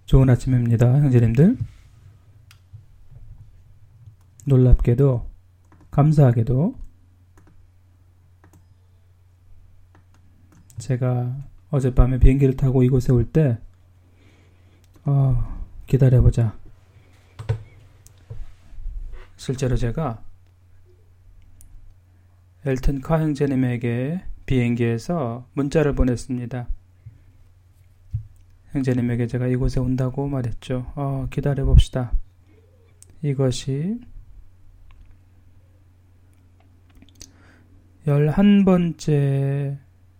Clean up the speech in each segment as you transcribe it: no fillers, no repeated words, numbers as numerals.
좋은 아침입니다, 형제님들. 놀랍게도, 감사하게도 제가 어젯밤에 비행기를 타고 이곳에 올 때 기다려보자. 실제로 제가 엘튼 카 형제님에게 비행기에서 문자를 보냈습니다. 형제님에게 제가 이곳에 온다고 말했죠. 기다려봅시다. 이것이 11번째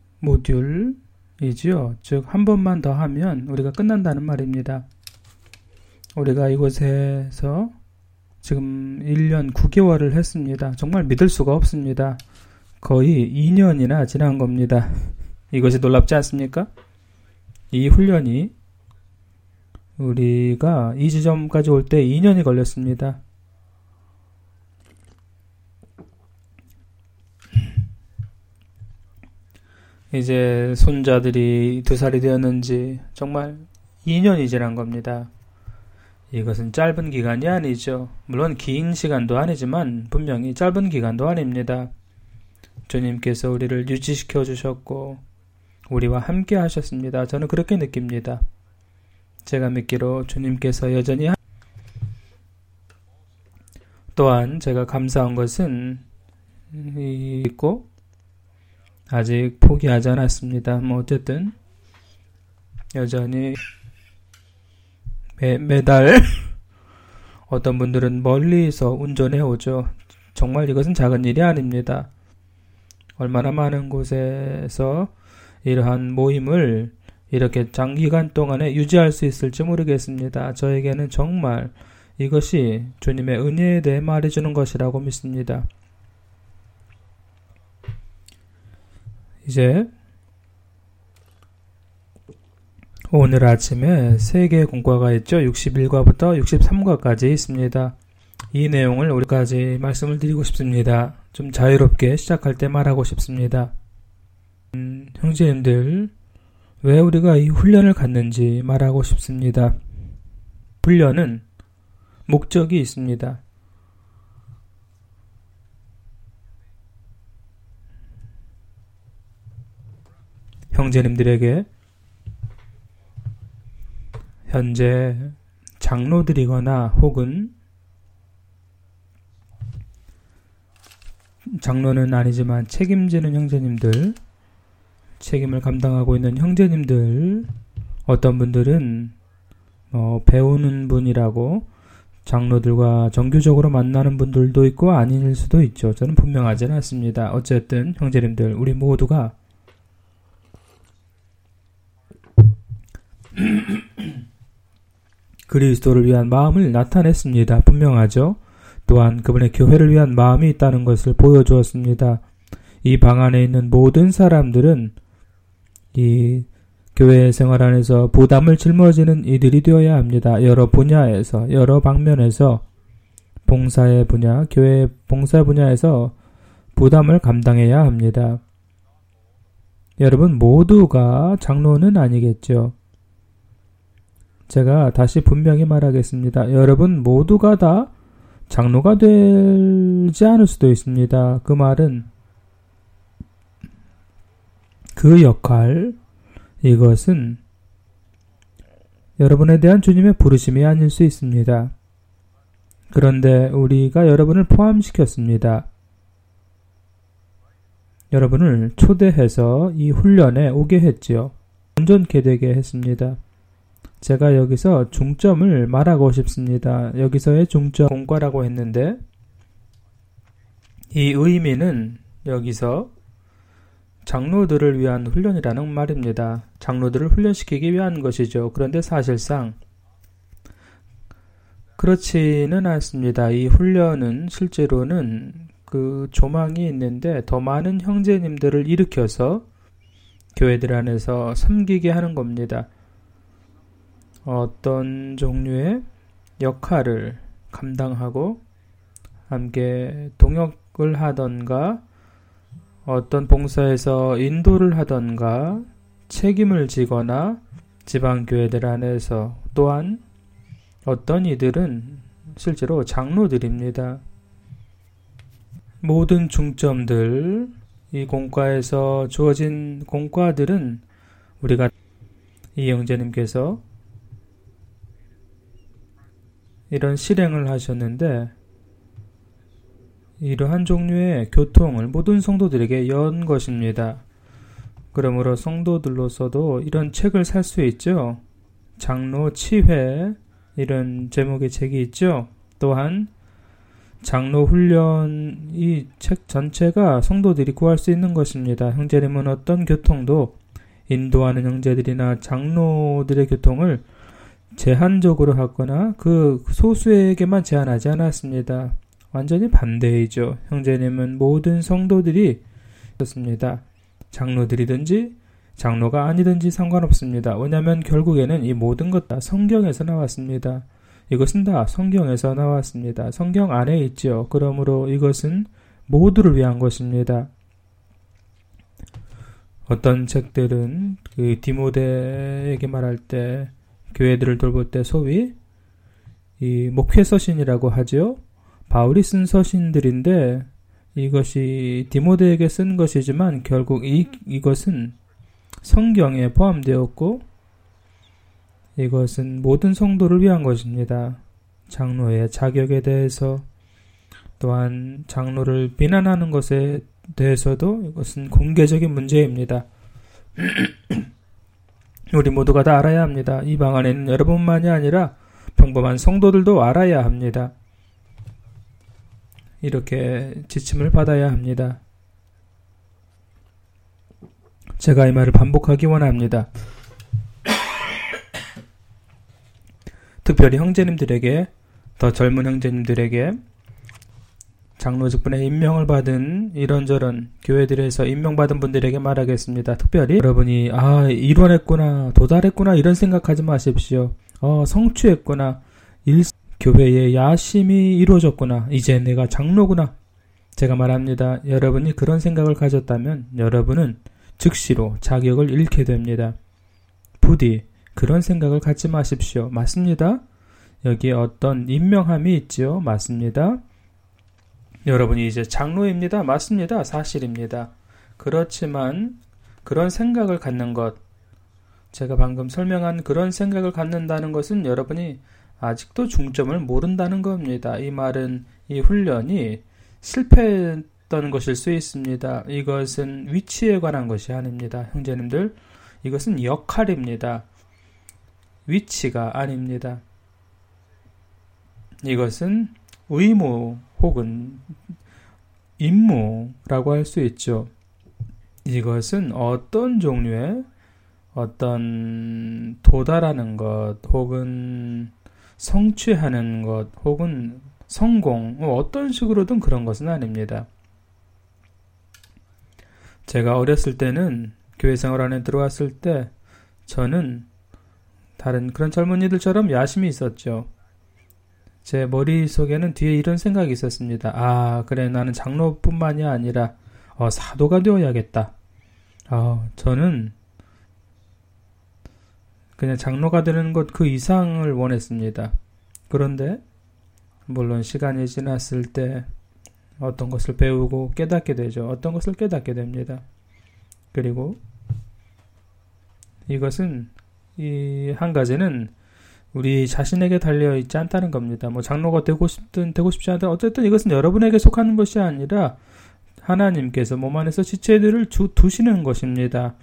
모듈이지요. 즉, 한 번만 더 하면 우리가 끝난다는 말입니다. 우리가 이곳에서 지금 1년 9개월을 했습니다. 정말 믿을 수가 없습니다. 거의 2년이나 지난 겁니다. 이것이 놀랍지 않습니까? 이 훈련이 우리가 이 지점까지 올 때 2년이 걸렸습니다. 이제 손자들이 2살이 되었는지 정말 2년이 지난 겁니다. 이것은 짧은 기간이 아니죠. 물론 긴 시간도 아니지만 분명히 짧은 기간도 아닙니다. 주님께서 우리를 유지시켜 주셨고 우리와 함께 하셨습니다. 저는 그렇게 느낍니다. 제가 믿기로 주님께서 여전히 또한 제가 감사한 것은 있고 아직 포기하지 않았습니다. 어쨌든 여전히 매달 어떤 분들은 멀리서 운전해 오죠. 정말 이것은 작은 일이 아닙니다. 얼마나 많은 곳에서 이러한 모임을 이렇게 장기간 동안에 유지할 수 있을지 모르겠습니다. 저에게는 정말 이것이 주님의 은혜에 대해 말해주는 것이라고 믿습니다. 이제 오늘 아침에 3개의 공과가 있죠. 61과부터 63과까지 있습니다. 이 내용을 우리까지 말씀을 드리고 싶습니다. 좀 자유롭게 시작할 때 말하고 싶습니다. 형제님들, 왜 우리가 이 훈련을 갖는지 말하고 싶습니다. 훈련은 목적이 있습니다. 형제님들에게 현재 장로들이거나 혹은 장로는 아니지만 책임지는 형제님들, 책임을 감당하고 있는 형제님들, 어떤 분들은 배우는 분이라고 장로들과 정규적으로 만나는 분들도 있고 아닐 수도 있죠. 저는 분명하지는 않습니다. 어쨌든 형제님들, 우리 모두가 그리스도를 위한 마음을 나타냈습니다. 분명하죠. 또한 그분의 교회를 위한 마음이 있다는 것을 보여주었습니다. 이 방 안에 있는 모든 사람들은 이 교회 생활 안에서 부담을 짊어지는 이들이 되어야 합니다. 여러 분야에서, 여러 방면에서 봉사의 분야, 교회 봉사 분야에서 부담을 감당해야 합니다. 여러분 모두가 장로는 아니겠죠. 제가 다시 분명히 말하겠습니다. 여러분 모두가 다 장로가 되지 않을 수도 있습니다. 그 말은 그 역할, 이것은 여러분에 대한 주님의 부르심이 아닐 수 있습니다. 그런데 우리가 여러분을 포함시켰습니다. 여러분을 초대해서 이 훈련에 오게 했지요. 온전케 되게 했습니다. 제가 여기서 중점을 말하고 싶습니다. 여기서의 중점 공과라고 했는데 이 의미는 여기서 장로들을 위한 훈련이라는 말입니다. 장로들을 훈련시키기 위한 것이죠. 그런데 사실상 그렇지는 않습니다. 이 훈련은 실제로는 그 조망이 있는데 더 많은 형제님들을 일으켜서 교회들 안에서 섬기게 하는 겁니다. 어떤 종류의 역할을 감당하고 함께 동역을 하던가 어떤 봉사에서 인도를 하던가 책임을 지거나 지방교회들 안에서 또한 어떤 이들은 실제로 장로들입니다. 모든 중점들, 이 공과에서 주어진 공과들은 우리가 이 형제님께서 이런 실행을 하셨는데 이러한 종류의 교통을 모든 성도들에게 연 것입니다. 그러므로 성도들로서도 이런 책을 살 수 있죠. 장로 치회 이런 제목의 책이 있죠. 또한 장로 훈련 이 책 전체가 성도들이 구할 수 있는 것입니다. 형제님은 어떤 교통도 인도하는 형제들이나 장로들의 교통을 제한적으로 하거나 그 소수에게만 제한하지 않았습니다. 완전히 반대이죠. 형제님은 모든 성도들이 그렇습니다. 장로들이든지 장로가 아니든지 상관없습니다. 왜냐하면 결국에는 이 모든 것 다 성경에서 나왔습니다. 이것은 다 성경에서 나왔습니다. 성경 안에 있죠. 그러므로 이것은 모두를 위한 것입니다. 어떤 책들은 그 디모데에게 말할 때 교회들을 돌볼 때 소위 이 목회 서신이라고 하죠. 바울이 쓴 서신들인데 이것이 디모데에게 쓴 것이지만 결국 이것은 성경에 포함되었고 이것은 모든 성도를 위한 것입니다. 장로의 자격에 대해서 또한 장로를 비난하는 것에 대해서도 이것은 공개적인 문제입니다. 우리 모두가 다 알아야 합니다. 이 방안에는 여러분만이 아니라 평범한 성도들도 알아야 합니다. 이렇게 지침을 받아야 합니다. 제가 이 말을 반복하기 원합니다. 특별히 형제님들에게, 더 젊은 형제님들에게 장로 직분에 임명을 받은 이런저런 교회들에서 임명받은 분들에게 말하겠습니다. 특별히 여러분이 이뤄냈구나, 도달했구나 이런 생각하지 마십시오. 성취했구나, 교회의 야심이 이루어졌구나, 이제 내가 장로구나. 제가 말합니다. 여러분이 그런 생각을 가졌다면 여러분은 즉시로 자격을 잃게 됩니다. 부디 그런 생각을 갖지 마십시오. 맞습니다. 여기에 어떤 임명함이 있죠. 맞습니다. 여러분이 이제 장로입니다. 맞습니다. 사실입니다. 그렇지만 그런 생각을 갖는 것, 제가 방금 설명한 그런 생각을 갖는다는 것은 여러분이 아직도 중점을 모른다는 겁니다. 이 말은 이 훈련이 실패했던 것일 수 있습니다. 이것은 위치에 관한 것이 아닙니다. 형제님들, 이것은 역할입니다. 위치가 아닙니다. 이것은 의무 혹은 임무라고 할 수 있죠. 이것은 어떤 종류의 어떤 도달하는 것 혹은 성취하는 것 혹은 성공 어떤 식으로든 그런 것은 아닙니다. 제가 어렸을 때는 교회 생활 안에 들어왔을 때 저는 다른 그런 젊은이들처럼 야심이 있었죠. 제 머릿속에는 뒤에 이런 생각이 있었습니다. 그래, 나는 장로뿐만이 아니라 사도가 되어야겠다. 저는 그냥 장로가 되는 것 그 이상을 원했습니다. 그런데 물론 시간이 지났을 때 어떤 것을 배우고 깨닫게 되죠. 어떤 것을 깨닫게 됩니다. 그리고 이것은 이 한 가지는 우리 자신에게 달려있지 않다는 겁니다. 장로가 되고 싶든 되고 싶지 않든 어쨌든 이것은 여러분에게 속하는 것이 아니라 하나님께서 몸 안에서 지체들을 두시는 것입니다.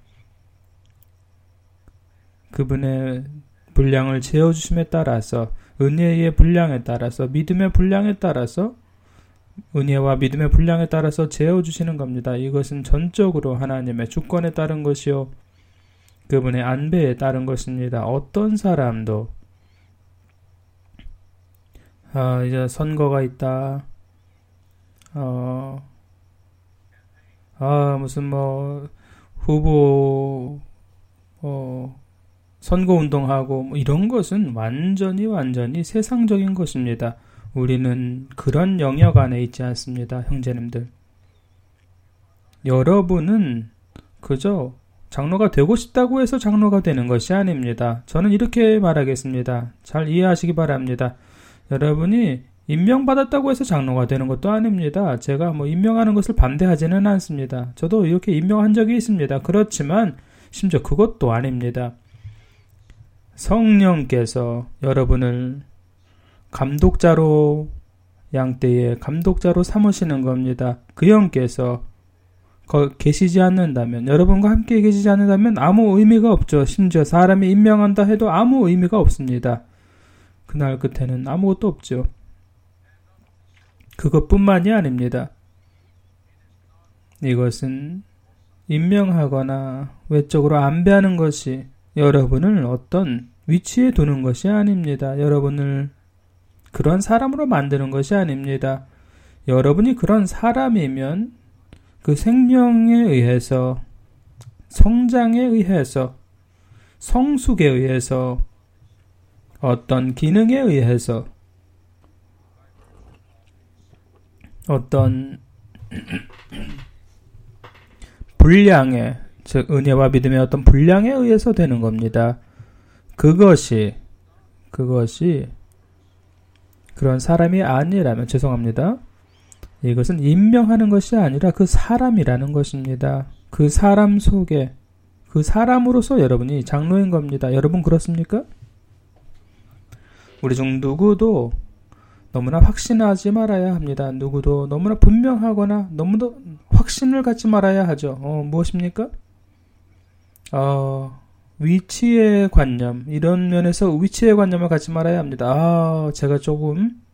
그분의 분량을 채워주심에 따라서, 은혜의 분량에 따라서, 믿음의 분량에 따라서, 은혜와 믿음의 분량에 따라서 채워주시는 겁니다. 이것은 전적으로 하나님의 주권에 따른 것이요, 그분의 안배에 따른 것입니다. 어떤 사람도 이제 선거가 있다. 무슨 후보 선거운동하고 이런 것은 완전히 세상적인 것입니다. 우리는 그런 영역 안에 있지 않습니다. 형제님들. 여러분은 그저 장로가 되고 싶다고 해서 장로가 되는 것이 아닙니다. 저는 이렇게 말하겠습니다. 잘 이해하시기 바랍니다. 여러분이 임명받았다고 해서 장로가 되는 것도 아닙니다. 제가 임명하는 것을 반대하지는 않습니다. 저도 이렇게 임명한 적이 있습니다. 그렇지만 심지어 그것도 아닙니다. 성령께서 여러분을 감독자로 양떼의 감독자로 삼으시는 겁니다. 그 영께서 계시지 않는다면, 여러분과 함께 계시지 않는다면 아무 의미가 없죠. 심지어 사람이 임명한다 해도 아무 의미가 없습니다. 그날 끝에는 아무것도 없죠. 그것뿐만이 아닙니다. 이것은 임명하거나 외적으로 안배하는 것이 여러분을 어떤 위치에 두는 것이 아닙니다. 여러분을 그런 사람으로 만드는 것이 아닙니다. 여러분이 그런 사람이면 그 생명에 의해서, 성장에 의해서, 성숙에 의해서, 어떤 기능에 의해서, 어떤 분량에, 즉 은혜와 믿음의 어떤 분량에 의해서 되는 겁니다. 그것이 그런 사람이 아니라면, 죄송합니다. 이것은 임명하는 것이 아니라 그 사람이라는 것입니다. 그 사람 속에, 그 사람으로서 여러분이 장로인 겁니다. 여러분 그렇습니까? 우리 중 누구도 너무나 확신하지 말아야 합니다. 누구도 너무나 분명하거나 너무도 확신을 갖지 말아야 하죠. 무엇입니까? 위치의 관념, 이런 면에서 위치의 관념을 갖지 말아야 합니다. 제가 조금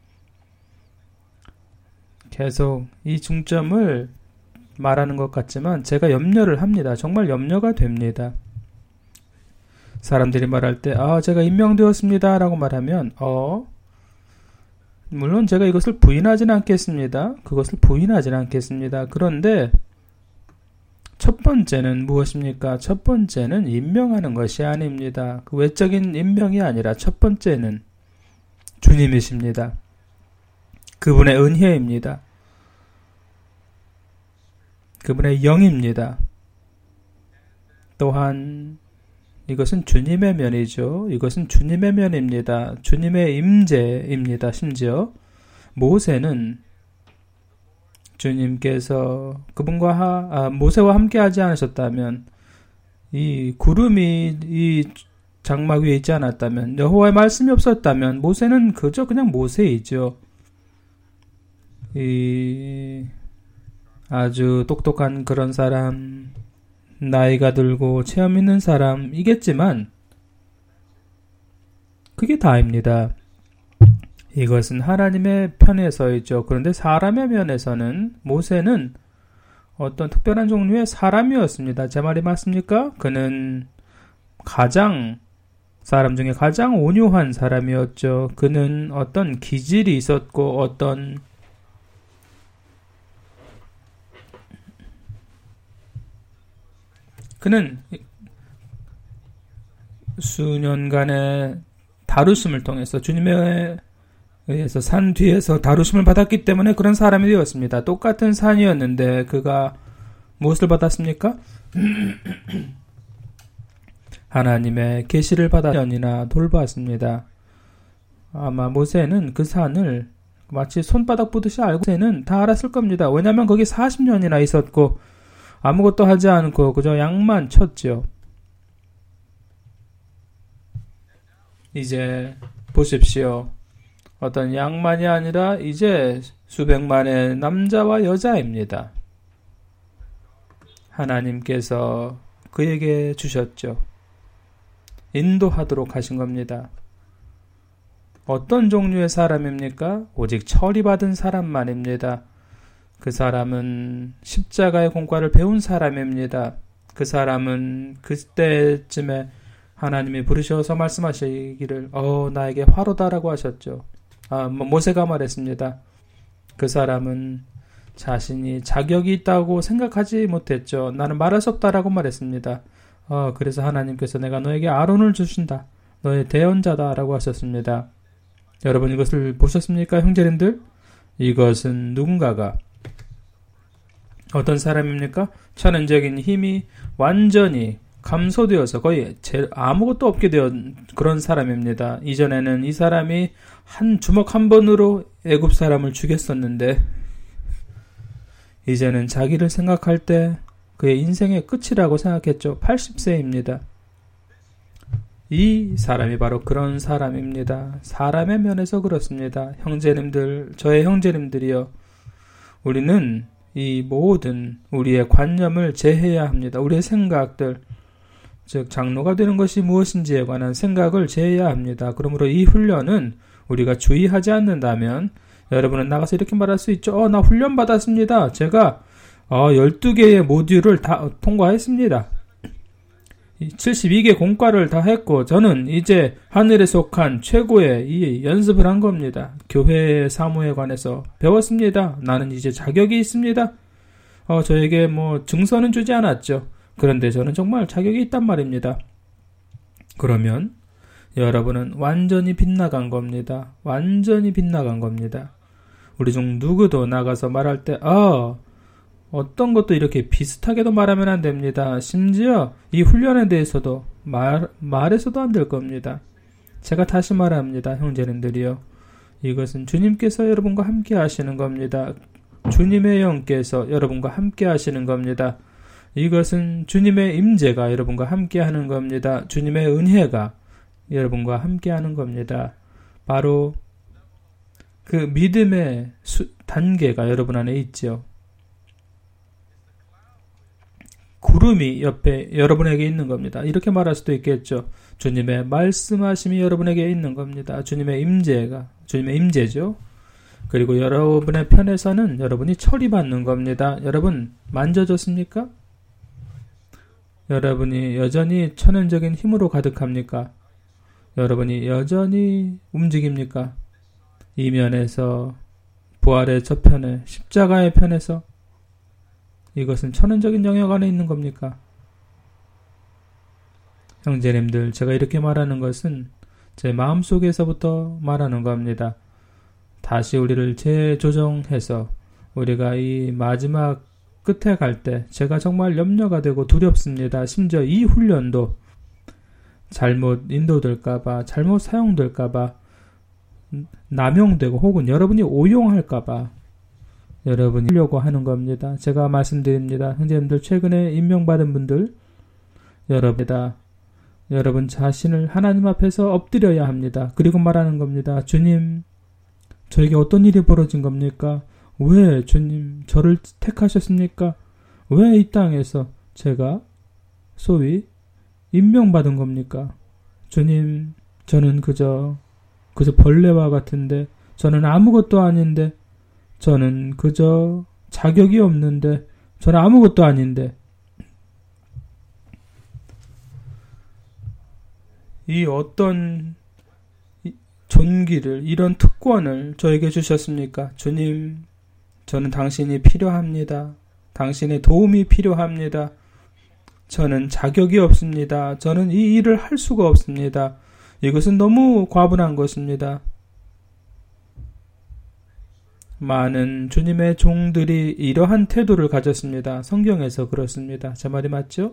계속 이 중점을 말하는 것 같지만 제가 염려를 합니다. 정말 염려가 됩니다. 사람들이 말할 때 제가 임명되었습니다 라고 말하면 물론 제가 이것을 부인하지는 않겠습니다. 그것을 부인하지는 않겠습니다. 그런데 첫 번째는 무엇입니까? 첫 번째는 임명하는 것이 아닙니다. 그 외적인 임명이 아니라 첫 번째는 주님이십니다. 그분의 은혜입니다. 그분의 영입니다. 또한 이것은 주님의 면이죠. 이것은 주님의 면입니다. 주님의 임재입니다. 심지어 모세는 주님께서 그분과 모세와 함께 하지 않으셨다면, 이 구름이 이 장막 위에 있지 않았다면, 여호와의 말씀이 없었다면 모세는 그저 그냥 모세이죠. 이 아주 똑똑한 그런 사람, 나이가 들고 체험 있는 사람이겠지만 그게 다입니다. 이것은 하나님의 편에서이죠. 그런데 사람의 면에서는 모세는 어떤 특별한 종류의 사람이었습니다. 제 말이 맞습니까? 그는 사람 중에 가장 온유한 사람이었죠. 그는 어떤 기질이 있었고 그는 수년간의 다루심을 통해서 주님에 의해서 산 뒤에서 다루심을 받았기 때문에 그런 사람이 되었습니다. 똑같은 산이었는데 그가 무엇을 받았습니까? 하나님의 계시를 받아 년이나 돌봤습니다. 아마 모세는 그 산을 마치 손바닥 보듯이 알고 모세는 다 알았을 겁니다. 왜냐하면 거기 40년이나 있었고 아무것도 하지 않고 그저 양만 쳤죠. 이제 보십시오. 어떤 양만이 아니라 이제 수백만의 남자와 여자입니다. 하나님께서 그에게 주셨죠. 인도하도록 하신 겁니다. 어떤 종류의 사람입니까? 오직 처리받은 사람만입니다. 그 사람은 십자가의 공과를 배운 사람입니다. 그 사람은 그때쯤에 하나님이 부르셔서 말씀하시기를 나에게 화로다라고 하셨죠. 모세가 말했습니다. 그 사람은 자신이 자격이 있다고 생각하지 못했죠. 나는 말할 수 없다라고 말했습니다. 그래서 하나님께서 내가 너에게 아론을 주신다. 너의 대언자다라고 하셨습니다. 여러분 이것을 보셨습니까, 형제님들? 이것은 누군가가 어떤 사람입니까? 천연적인 힘이 완전히 감소되어서 거의 아무것도 없게 된 그런 사람입니다. 이전에는 이 사람이 한 주먹 한 번으로 애굽 사람을 죽였었는데 이제는 자기를 생각할 때 그의 인생의 끝이라고 생각했죠. 80세입니다. 이 사람이 바로 그런 사람입니다. 사람의 면에서 그렇습니다. 형제님들, 저의 형제님들이여, 우리는 이 모든 우리의 관념을 제해야 합니다. 우리의 생각들, 즉 장로가 되는 것이 무엇인지에 관한 생각을 제해야 합니다. 그러므로 이 훈련은 우리가 주의하지 않는다면 여러분은 나가서 이렇게 말할 수 있죠. 나 훈련 받았습니다. 제가 12개의 모듈을 다 통과했습니다. 72개 공과를 다 했고 저는 이제 하늘에 속한 최고의 이 연습을 한 겁니다. 교회의 사무에 관해서 배웠습니다. 나는 이제 자격이 있습니다. 저에게 증서는 주지 않았죠. 그런데 저는 정말 자격이 있단 말입니다. 그러면 여러분은 완전히 빗나간 겁니다. 완전히 빗나간 겁니다. 우리 중 누구도 나가서 말할 때 어떤 것도 이렇게 비슷하게도 말하면 안 됩니다. 심지어 이 훈련에 대해서도 말해서도 안 될 겁니다. 제가 다시 말합니다. 형제님들이요. 이것은 주님께서 여러분과 함께 하시는 겁니다. 주님의 영께서 여러분과 함께 하시는 겁니다. 이것은 주님의 임재가 여러분과 함께 하는 겁니다. 주님의 은혜가 여러분과 함께 하는 겁니다. 바로 그 믿음의 단계가 여러분 안에 있죠. 구름이 옆에 여러분에게 있는 겁니다. 이렇게 말할 수도 있겠죠. 주님의 말씀하심이 여러분에게 있는 겁니다. 주님의 임재죠. 그리고 여러분의 편에서는 여러분이 처리받는 겁니다. 여러분 만져졌습니까? 여러분이 여전히 천연적인 힘으로 가득합니까? 여러분이 여전히 움직입니까? 이면에서 부활의 저편에 십자가의 편에서 이것은 천연적인 영역 안에 있는 겁니까? 형제님들, 제가 이렇게 말하는 것은 제 마음속에서부터 말하는 겁니다. 다시 우리를 재조정해서 우리가 이 마지막 끝에 갈 때 제가 정말 염려가 되고 두렵습니다. 심지어 이 훈련도 잘못 인도될까봐, 잘못 사용될까봐, 남용되고 혹은 여러분이 오용할까봐 여러분이 하려고 하는 겁니다. 제가 말씀드립니다. 형제님들, 최근에 임명받은 분들, 여러분 자신을 하나님 앞에서 엎드려야 합니다. 그리고 말하는 겁니다. 주님, 저에게 어떤 일이 벌어진 겁니까? 왜 주님 저를 택하셨습니까? 왜 이 땅에서 제가 소위 임명받은 겁니까? 주님, 저는 그저 벌레와 같은데, 저는 아무것도 아닌데, 저는 그저 자격이 없는데, 저는 아무것도 아닌데, 이 어떤 존귀를, 이런 특권을 저에게 주셨습니까? 주님, 저는 당신이 필요합니다. 당신의 도움이 필요합니다. 저는 자격이 없습니다. 저는 이 일을 할 수가 없습니다. 이것은 너무 과분한 것입니다. 많은 주님의 종들이 이러한 태도를 가졌습니다. 성경에서 그렇습니다. 제 말이 맞죠?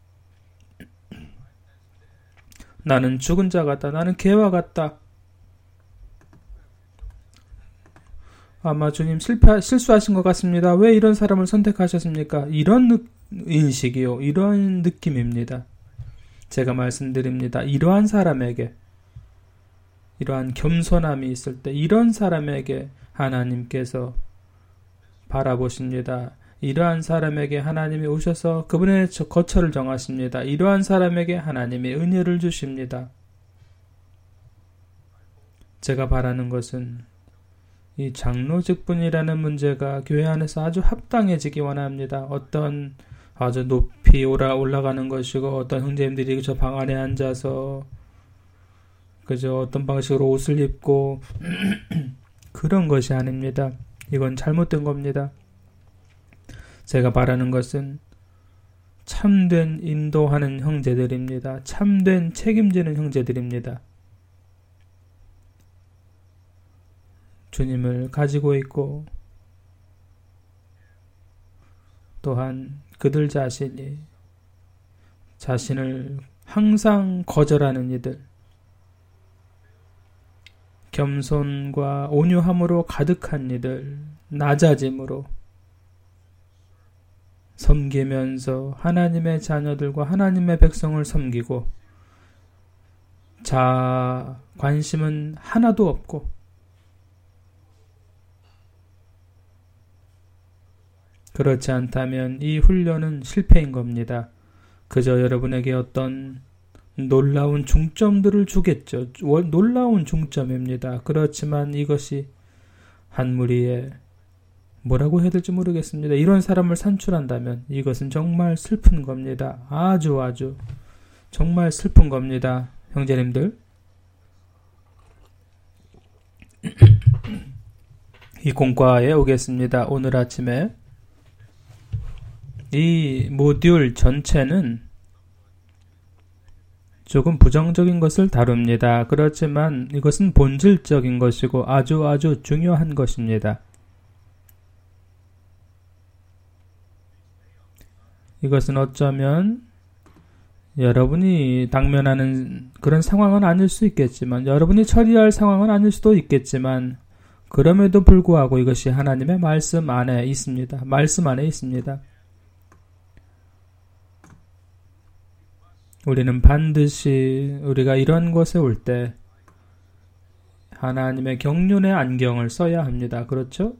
나는 죽은 자 같다. 나는 개와 같다. 아마 주님 실수하신 것 같습니다. 왜 이런 사람을 선택하셨습니까? 이런 인식이요. 이런 느낌입니다. 제가 말씀드립니다. 이러한 사람에게, 이러한 겸손함이 있을 때 이런 사람에게 하나님께서 바라보십니다. 이러한 사람에게 하나님이 오셔서 그분의 거처를 정하십니다. 이러한 사람에게 하나님이 은혜를 주십니다. 제가 바라는 것은 이 장로직분이라는 문제가 교회 안에서 아주 합당해지기 원합니다. 어떤 아주 높이 올라가는 것이고, 어떤 형제님들이 저 방 안에 앉아서 그저 어떤 방식으로 옷을 입고 그런 것이 아닙니다. 이건 잘못된 겁니다. 제가 바라는 것은 참된 인도하는 형제들입니다. 참된 책임지는 형제들입니다. 주님을 가지고 있고, 또한 그들 자신이 자신을 항상 거절하는 이들, 겸손과 온유함으로 가득한 이들, 낮아짐으로 섬기면서 하나님의 자녀들과 하나님의 백성을 섬기고 자아 관심은 하나도 없고 그렇지 않다면 이 훈련은 실패인 겁니다. 그저 여러분에게 어떤 놀라운 중점들을 주겠죠. 놀라운 중점입니다. 그렇지만 이것이 한 무리의 뭐라고 해야 될지 모르겠습니다. 이런 사람을 산출한다면 이것은 정말 슬픈 겁니다. 아주 정말 슬픈 겁니다. 형제님들. 이 공과에 오겠습니다. 오늘 아침에 이 모듈 전체는 조금 부정적인 것을 다룹니다. 그렇지만 이것은 본질적인 것이고 아주 중요한 것입니다. 이것은 어쩌면 여러분이 당면하는 그런 상황은 아닐 수 있겠지만, 여러분이 처리할 상황은 아닐 수도 있겠지만, 그럼에도 불구하고 이것이 하나님의 말씀 안에 있습니다. 말씀 안에 있습니다. 우리는 반드시 우리가 이런 곳에 올 때 하나님의 경륜의 안경을 써야 합니다. 그렇죠?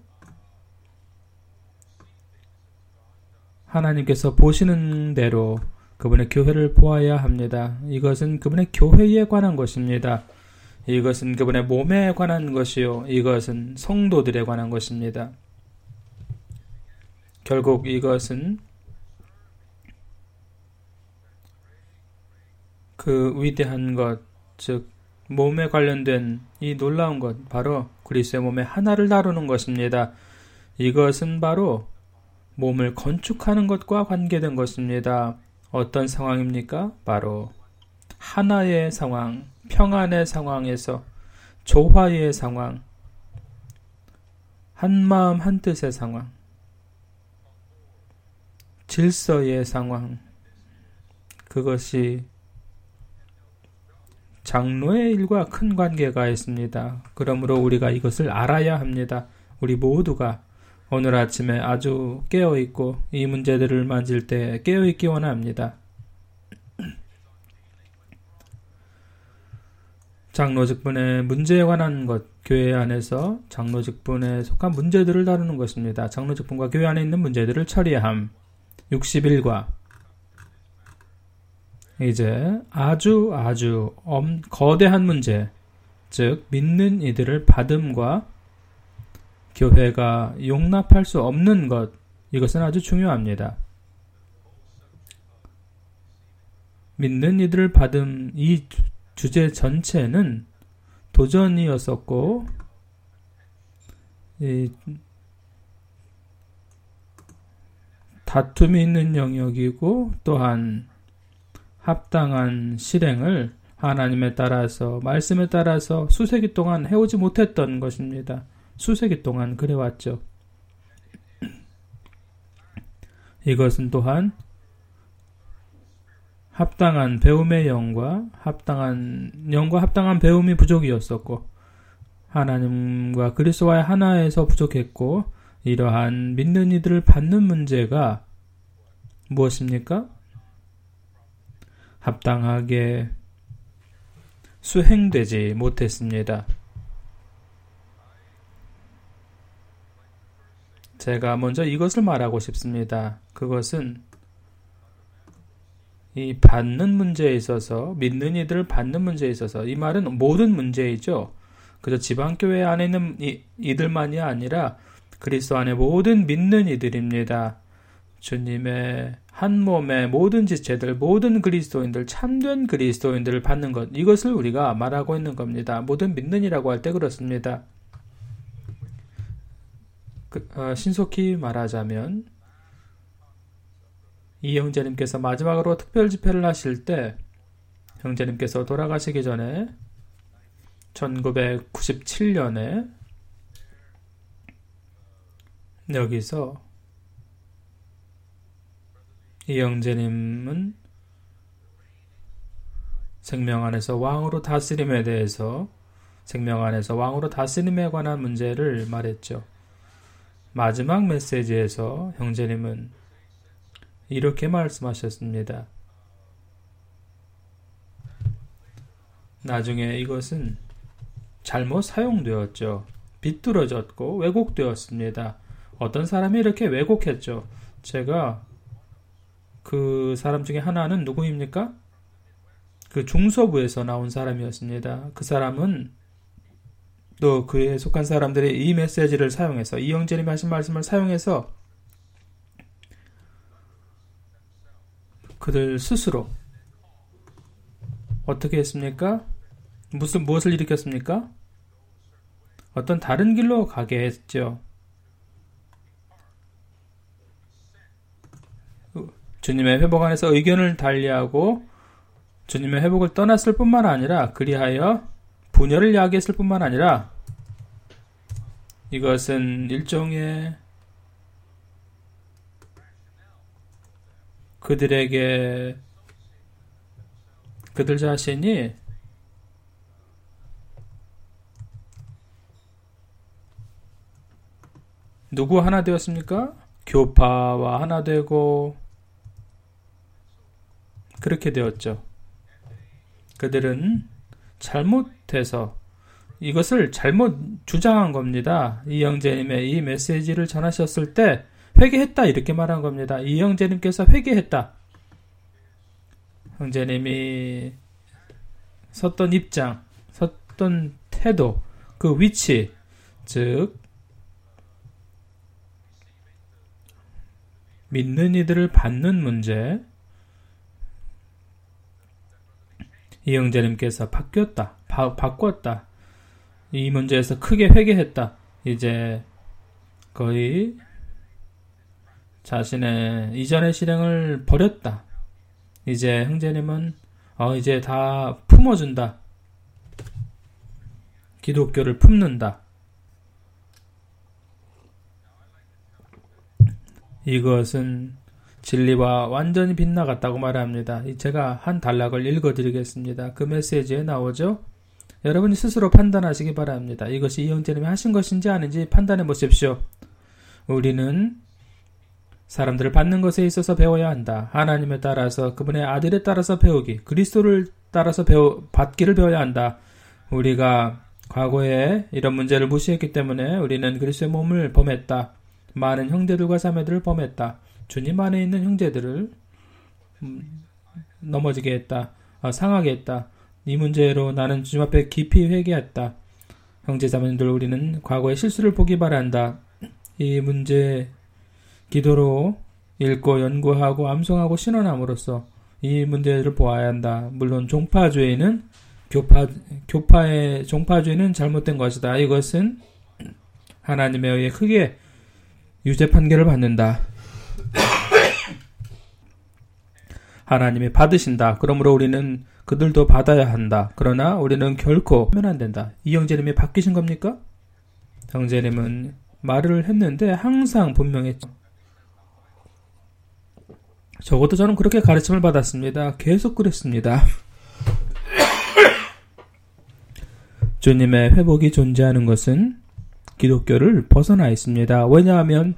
하나님께서 보시는 대로 그분의 교회를 보아야 합니다. 이것은 그분의 교회에 관한 것입니다. 이것은 그분의 몸에 관한 것이요. 이것은 성도들에 관한 것입니다. 결국 이것은 그 위대한 것, 즉 몸에 관련된 이 놀라운 것, 바로 그리스도의 몸의 하나를 다루는 것입니다. 이것은 바로 몸을 건축하는 것과 관계된 것입니다. 어떤 상황입니까? 바로 하나의 상황, 평안의 상황에서 조화의 상황, 한마음 한뜻의 상황, 질서의 상황, 그것이 장로의 일과 큰 관계가 있습니다. 그러므로 우리가 이것을 알아야 합니다. 우리 모두가 오늘 아침에 아주 깨어있고 이 문제들을 만질 때 깨어있기 원합니다. 장로직분의 문제에 관한 것, 교회 안에서 장로직분에 속한 문제들을 다루는 것입니다. 장로직분과 교회 안에 있는 문제들을 처리함. 61과 이제 아주 거대한 문제, 즉 믿는 이들을 받음과 교회가 용납할 수 없는 것, 이것은 아주 중요합니다. 믿는 이들을 받음, 이 주제 전체는 도전이었었고 이 다툼이 있는 영역이고 또한 합당한 실행을 하나님에 따라서 말씀에 따라서 수세기 동안 해오지 못했던 것입니다. 수세기 동안 그래왔죠. 이것은 또한 합당한 배움의 영과 합당한 배움이 부족이었었고 하나님과 그리스도와의 하나에서 부족했고 이러한 믿는 이들을 받는 문제가 무엇입니까? 합당하게 수행되지 못했습니다. 제가 먼저 이것을 말하고 싶습니다. 그것은 이 받는 문제에 있어서, 믿는 이들을 받는 문제에 있어서, 이 말은 모든 문제이죠. 그저 지방교회 안에 있는 이들만이 아니라 그리스도 안에 모든 믿는 이들입니다. 주님의 한 몸의 모든 지체들, 모든 그리스도인들, 참된 그리스도인들을 받는 것, 이것을 우리가 말하고 있는 겁니다. 모든 믿는이라고 할 때 그렇습니다. 신속히 말하자면 이 형제님께서 마지막으로 특별 집회를 하실 때 형제님께서 돌아가시기 전에 1997년에 여기서 이 형제님은 생명 안에서 왕으로 다스림에 대해서, 생명 안에서 왕으로 다스림에 관한 문제를 말했죠. 마지막 메시지에서 형제님은 이렇게 말씀하셨습니다. 나중에 이것은 잘못 사용되었죠. 비뚤어졌고 왜곡되었습니다. 어떤 사람이 이렇게 왜곡했죠. 제가 그 사람 중에 하나는 누구입니까? 그 중서부에서 나온 사람이었습니다. 그 사람은 또 그에 속한 사람들이 이 메시지를 사용해서, 이 형제님이 하신 말씀을 사용해서 그들 스스로 어떻게 했습니까? 무엇을 일으켰습니까? 어떤 다른 길로 가게 했죠. 주님의 회복 안에서 의견을 달리하고 주님의 회복을 떠났을 뿐만 아니라, 그리하여 분열을 야기했을 뿐만 아니라, 이것은 일종의 그들에게, 그들 자신이 누구 하나 되었습니까? 교파와 하나 되고 그렇게 되었죠. 그들은 잘못해서 이것을 잘못 주장한 겁니다. 이 형제님의 이 메시지를 전하셨을 때 회개했다 이렇게 말한 겁니다. 이 형제님께서 회개했다. 형제님이 섰던 입장, 섰던 태도, 그 위치, 즉 믿는 이들을 받는 문제, 이 형제님께서 바꿨다. 이 문제에서 크게 회개했다. 이제 거의 자신의 이전의 실행을 버렸다. 이제 형제님은 이제 다 품어준다. 기독교를 품는다. 이것은 진리와 완전히 빗나갔다고 말합니다. 제가 한 단락을 읽어드리겠습니다. 그 메시지에 나오죠. 여러분이 스스로 판단하시기 바랍니다. 이것이 이 형제님이 하신 것인지 아닌지 판단해 보십시오. 우리는 사람들을 받는 것에 있어서 배워야 한다. 하나님에 따라서, 그분의 아들에 따라서 배우기, 그리스도를 따라서 받기를 배워야 한다. 우리가 과거에 이런 문제를 무시했기 때문에 우리는 그리스도의 몸을 범했다. 많은 형제들과 자매들을 범했다. 주님 안에 있는 형제들을 넘어지게 했다. 상하게 했다. 이 문제로 나는 주님 앞에 깊이 회개했다. 형제 자매들, 우리는 과거의 실수를 보기 바란다. 이 문제 기도로 읽고 연구하고 암송하고 신원함으로써 이 문제를 보아야 한다. 물론 종파주의는 교파의 종파주의는 잘못된 것이다. 이것은 하나님에 의해 크게 유죄 판결을 받는다. 하나님이 받으신다. 그러므로 우리는 그들도 받아야 한다. 그러나 우리는 결코 하면 안 된다. 이 형제님이 바뀌신 겁니까? 형제님은 말을 했는데 항상 분명했죠. 적어도 저는 그렇게 가르침을 받았습니다. 계속 그랬습니다. 주님의 회복이 존재하는 것은 기독교를 벗어나 있습니다. 왜냐하면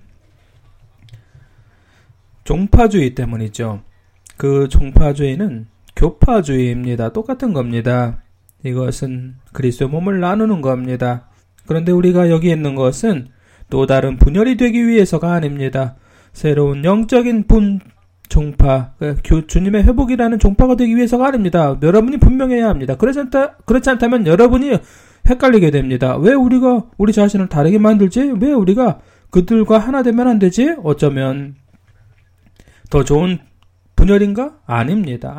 종파주의 때문이죠. 그 종파주의는 교파주의입니다. 똑같은 겁니다. 이것은 그리스도의 몸을 나누는 겁니다. 그런데 우리가 여기 있는 것은 또 다른 분열이 되기 위해서가 아닙니다. 새로운 영적인 종파, 주님의 회복이라는 종파가 되기 위해서가 아닙니다. 여러분이 분명해야 합니다. 그렇지 않다면 여러분이 헷갈리게 됩니다. 왜 우리가 우리 자신을 다르게 만들지? 왜 우리가 그들과 하나 되면 안 되지? 어쩌면 더 좋은 분열인가? 아닙니다.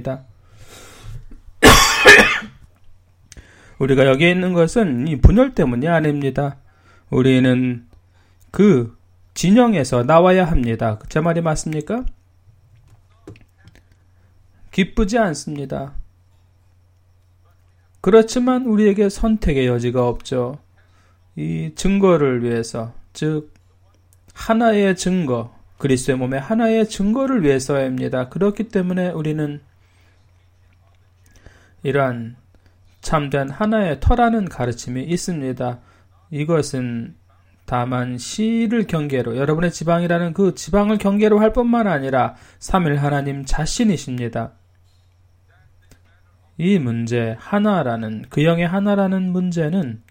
우리가 여기에 있는 것은 이 분열 때문이 아닙니다. 우리는 그 진영에서 나와야 합니다. 제 말이 맞습니까? 기쁘지 않습니다. 그렇지만 우리에게 선택의 여지가 없죠. 이 증거를 위해서, 즉 하나의 증거, 그리스도의 몸의 하나의 증거를 위해서입니다. 그렇기 때문에 우리는 이러한 참된 하나의 터라는 가르침이 있습니다. 이것은 다만 시를 경계로 여러분의 지방이라는 그 지방을 경계로 할 뿐만 아니라 삼일 하나님 자신이십니다. 이 문제 하나라는 그 영의 하나라는 문제는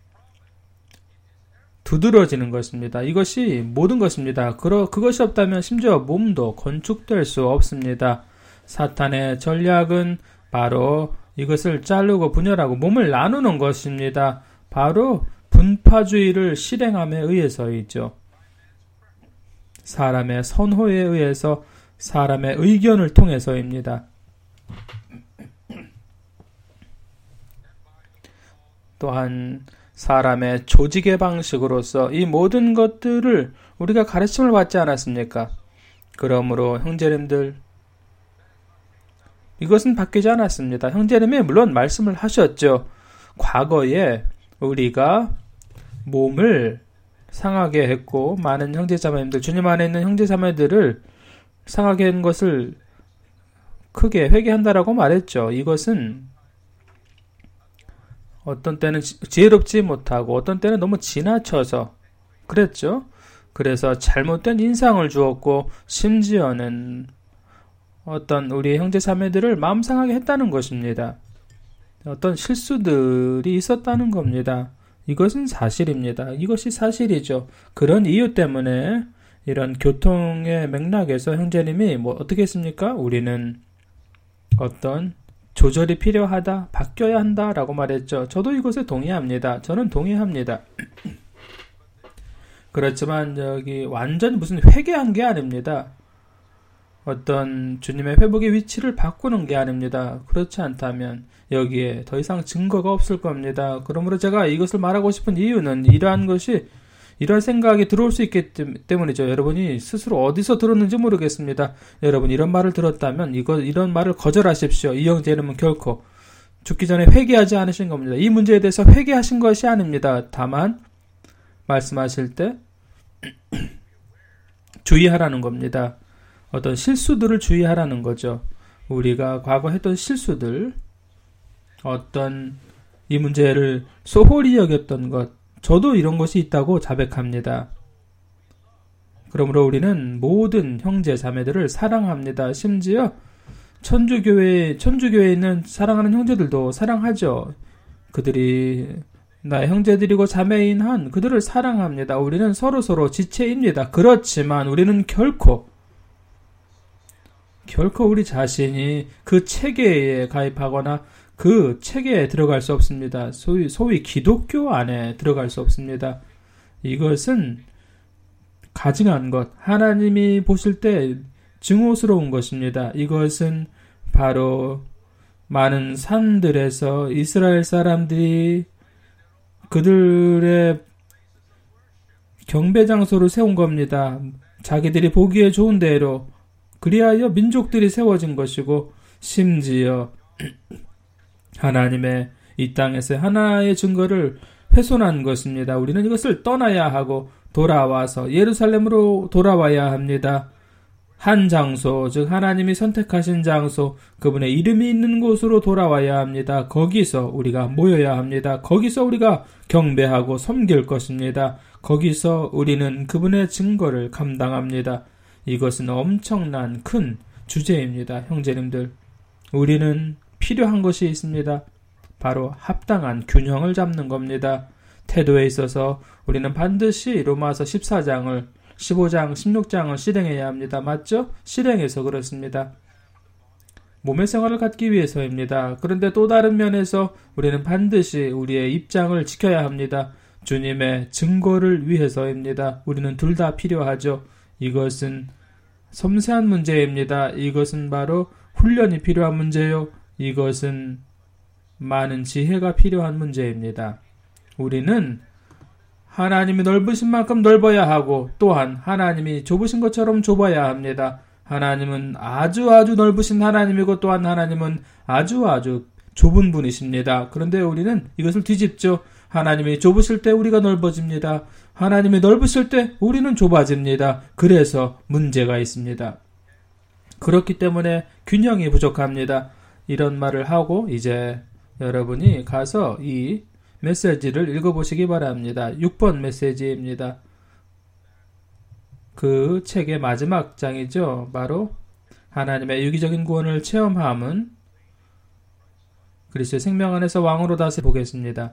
두드러지는 것입니다. 이것이 모든 것입니다. 그것이 없다면 심지어 몸도 건축될 수 없습니다. 사탄의 전략은 바로 이것을 자르고 분열하고 몸을 나누는 것입니다. 바로 분파주의를 실행함에 의해서이죠. 사람의 선호에 의해서 사람의 의견을 통해서입니다. 또한 사람의 조직의 방식으로서 이 모든 것들을 우리가 가르침을 받지 않았습니까? 그러므로 형제님들, 이것은 바뀌지 않았습니다. 형제님이 물론 말씀을 하셨죠. 과거에 우리가 몸을 상하게 했고 많은 형제자매님들, 주님 안에 있는 형제자매들을 상하게 한 것을 크게 회개한다라고 말했죠. 이것은 어떤 때는 지혜롭지 못하고 어떤 때는 너무 지나쳐서 그랬죠. 그래서 잘못된 인상을 주었고 심지어는 어떤 우리 형제자매들을 마음 상하게 했다는 것입니다. 어떤 실수들이 있었다는 겁니다. 이것은 사실입니다. 이것이 사실이죠. 그런 이유 때문에 이런 교통의 맥락에서 형제님이 어떻게 했습니까? 우리는 어떤 조절이 필요하다, 바뀌어야 한다라고 말했죠. 저도 이것에 동의합니다. 저는 동의합니다. 그렇지만 여기 완전 무슨 회개한 게 아닙니다. 어떤 주님의 회복의 위치를 바꾸는 게 아닙니다. 그렇지 않다면 여기에 더 이상 증거가 없을 겁니다. 그러므로 제가 이것을 말하고 싶은 이유는 이러한 생각이 들어올 수 있기 때문이죠. 여러분이 스스로 어디서 들었는지 모르겠습니다. 여러분 이런 말을 들었다면 이런 말을 거절하십시오. 이 형제님은 결코 죽기 전에 회개하지 않으신 겁니다. 이 문제에 대해서 회개하신 것이 아닙니다. 다만 말씀하실 때 주의하라는 겁니다. 어떤 실수들을 주의하라는 거죠. 우리가 과거 했던 실수들, 어떤 이 문제를 소홀히 여겼던 것, 저도 이런 것이 있다고 자백합니다. 그러므로 우리는 모든 형제 자매들을 사랑합니다. 심지어 천주교회에 있는 사랑하는 형제들도 사랑하죠. 그들이 나의 형제들이고 자매인 한 그들을 사랑합니다. 우리는 서로 지체입니다. 그렇지만 우리는 결코 우리 자신이 그 체계에 가입하거나 그 체계에 들어갈 수 없습니다. 소위 기독교 안에 들어갈 수 없습니다. 이것은 가증한 것, 하나님이 보실 때 증오스러운 것입니다. 이것은 바로 많은 산들에서 이스라엘 사람들이 그들의 경배 장소를 세운 겁니다. 자기들이 보기에 좋은 대로 그리하여 민족들이 세워진 것이고 심지어 하나님의 이 땅에서 하나의 증거를 훼손한 것입니다. 우리는 이것을 떠나야 하고 돌아와서 예루살렘으로 돌아와야 합니다. 한 장소, 즉 하나님이 선택하신 장소, 그분의 이름이 있는 곳으로 돌아와야 합니다. 거기서 우리가 모여야 합니다. 거기서 우리가 경배하고 섬길 것입니다. 거기서 우리는 그분의 증거를 감당합니다. 이것은 엄청난 큰 주제입니다. 형제님들, 우리는 필요한 것이 있습니다. 바로 합당한 균형을 잡는 겁니다. 태도에 있어서 우리는 반드시 로마서 14장을 15장, 16장을 실행해야 합니다. 맞죠? 실행해서 그렇습니다. 몸의 생활을 갖기 위해서입니다. 그런데 또 다른 면에서 우리는 반드시 우리의 입장을 지켜야 합니다. 주님의 증거를 위해서입니다. 우리는 둘 다 필요하죠. 이것은 섬세한 문제입니다. 이것은 바로 훈련이 필요한 문제요. 이것은 많은 지혜가 필요한 문제입니다. 우리는 하나님이 넓으신 만큼 넓어야 하고 또한 하나님이 좁으신 것처럼 좁아야 합니다. 하나님은 아주 넓으신 하나님이고 또한 하나님은 아주 좁은 분이십니다. 그런데 우리는 이것을 뒤집죠. 하나님이 좁으실 때 우리가 넓어집니다. 하나님이 넓으실 때 우리는 좁아집니다. 그래서 문제가 있습니다. 그렇기 때문에 균형이 부족합니다. 이런 말을 하고 이제 여러분이 가서 이 메시지를 읽어보시기 바랍니다. 6번 메시지입니다. 그 책의 마지막 장이죠. 바로 하나님의 유기적인 구원을 체험함은 그리스도의 생명 안에서 왕으로 다시 보겠습니다.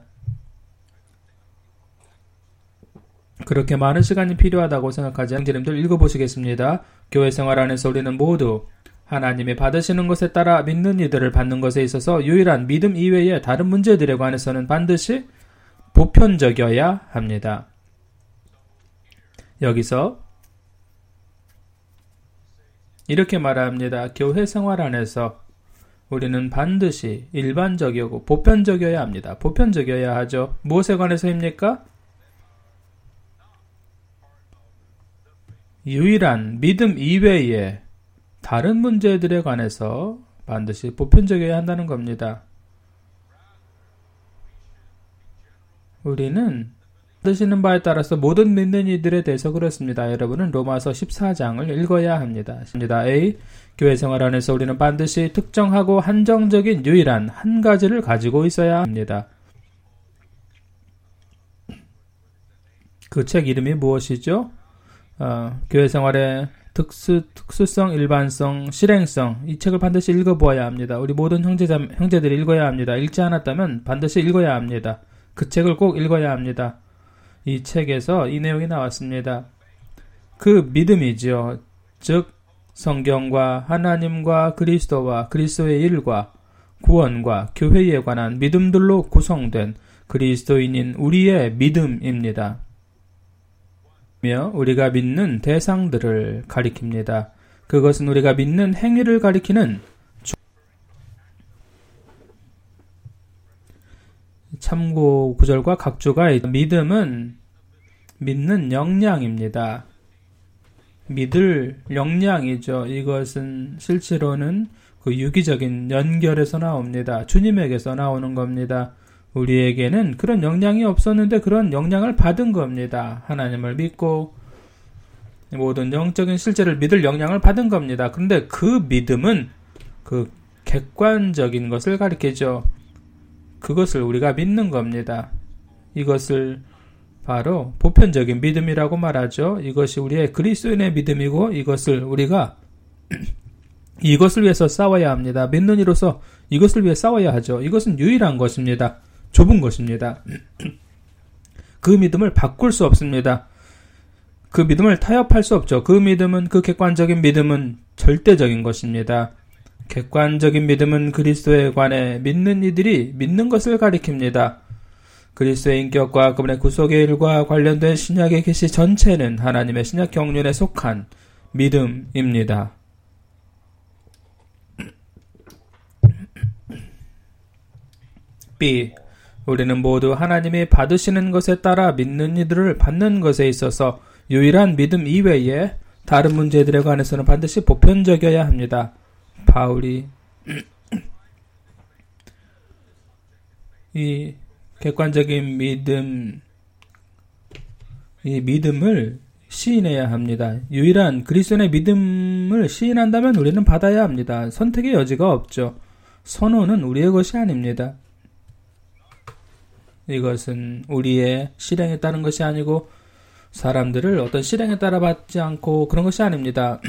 그렇게 많은 시간이 필요하다고 생각하지 형제님들 읽어보시겠습니다. 교회 생활 안에서 우리는 모두 하나님이 받으시는 것에 따라 믿는 이들을 받는 것에 있어서 유일한 믿음 이외의 다른 문제들에 관해서는 반드시 보편적이어야 합니다. 여기서 이렇게 말합니다. 교회 생활 안에서 우리는 반드시 일반적이고 보편적이어야 합니다. 보편적이어야 하죠. 무엇에 관해서입니까? 유일한 믿음 이외의 다른 문제들에 관해서 반드시 보편적이어야 한다는 겁니다. 우리는 받으시는 바에 따라서 모든 믿는 이들에 대해서 그렇습니다. 여러분은 로마서 14장을 읽어야 합니다. A. 교회 생활 안에서 우리는 반드시 특정하고 한정적인 유일한 한 가지를 가지고 있어야 합니다. 그 책 이름이 무엇이죠? 교회 생활의 특수성, 일반성, 실행성, 이 책을 반드시 읽어보아야 합니다. 우리 모든 형제들이 읽어야 합니다. 읽지 않았다면 반드시 읽어야 합니다. 그 책을 꼭 읽어야 합니다. 이 책에서 이 내용이 나왔습니다. 그 믿음이죠. 즉 성경과 하나님과 그리스도와 그리스도의 일과 구원과 교회에 관한 믿음들로 구성된 그리스도인인 우리의 믿음입니다. 우리가 믿는 대상들을 가리킵니다. 그것은 우리가 믿는 행위를 가리키는 참고 구절과 각조가 믿음은 믿는 역량입니다. 믿을 역량이죠. 이것은 실제로는 그 유기적인 연결에서 나옵니다. 주님에게서 나오는 겁니다. 우리에게는 그런 역량이 없었는데 그런 역량을 받은 겁니다. 하나님을 믿고 모든 영적인 실제를 믿을 역량을 받은 겁니다. 그런데 그 믿음은 그 객관적인 것을 가리키죠. 그것을 우리가 믿는 겁니다. 이것을 바로 보편적인 믿음이라고 말하죠. 이것이 우리의 그리스도인의 믿음이고 이것을 우리가 이것을 위해서 싸워야 합니다. 믿는 이로서 이것을 위해 싸워야 하죠. 이것은 유일한 것입니다. 좁은 것입니다. 그 믿음을 바꿀 수 없습니다. 그 믿음을 타협할 수 없죠. 그 믿음은, 그 객관적인 믿음은 절대적인 것입니다. 객관적인 믿음은 그리스도에 관해 믿는 이들이 믿는 것을 가리킵니다. 그리스도의 인격과 그분의 구속의 일과 관련된 신약의 계시 전체는 하나님의 신약 경륜에 속한 믿음입니다. B. 우리는 모두 하나님이 받으시는 것에 따라 믿는 이들을 받는 것에 있어서 유일한 믿음 이외에 다른 문제들에 관해서는 반드시 보편적이어야 합니다. 바울이 이 객관적인 믿음, 이 믿음을 시인해야 합니다. 유일한 그리스도의 믿음을 시인한다면 우리는 받아야 합니다. 선택의 여지가 없죠. 선호는 우리의 것이 아닙니다. 이것은 우리의 실행에 따른 것이 아니고 사람들을 어떤 실행에 따라 받지 않고 그런 것이 아닙니다.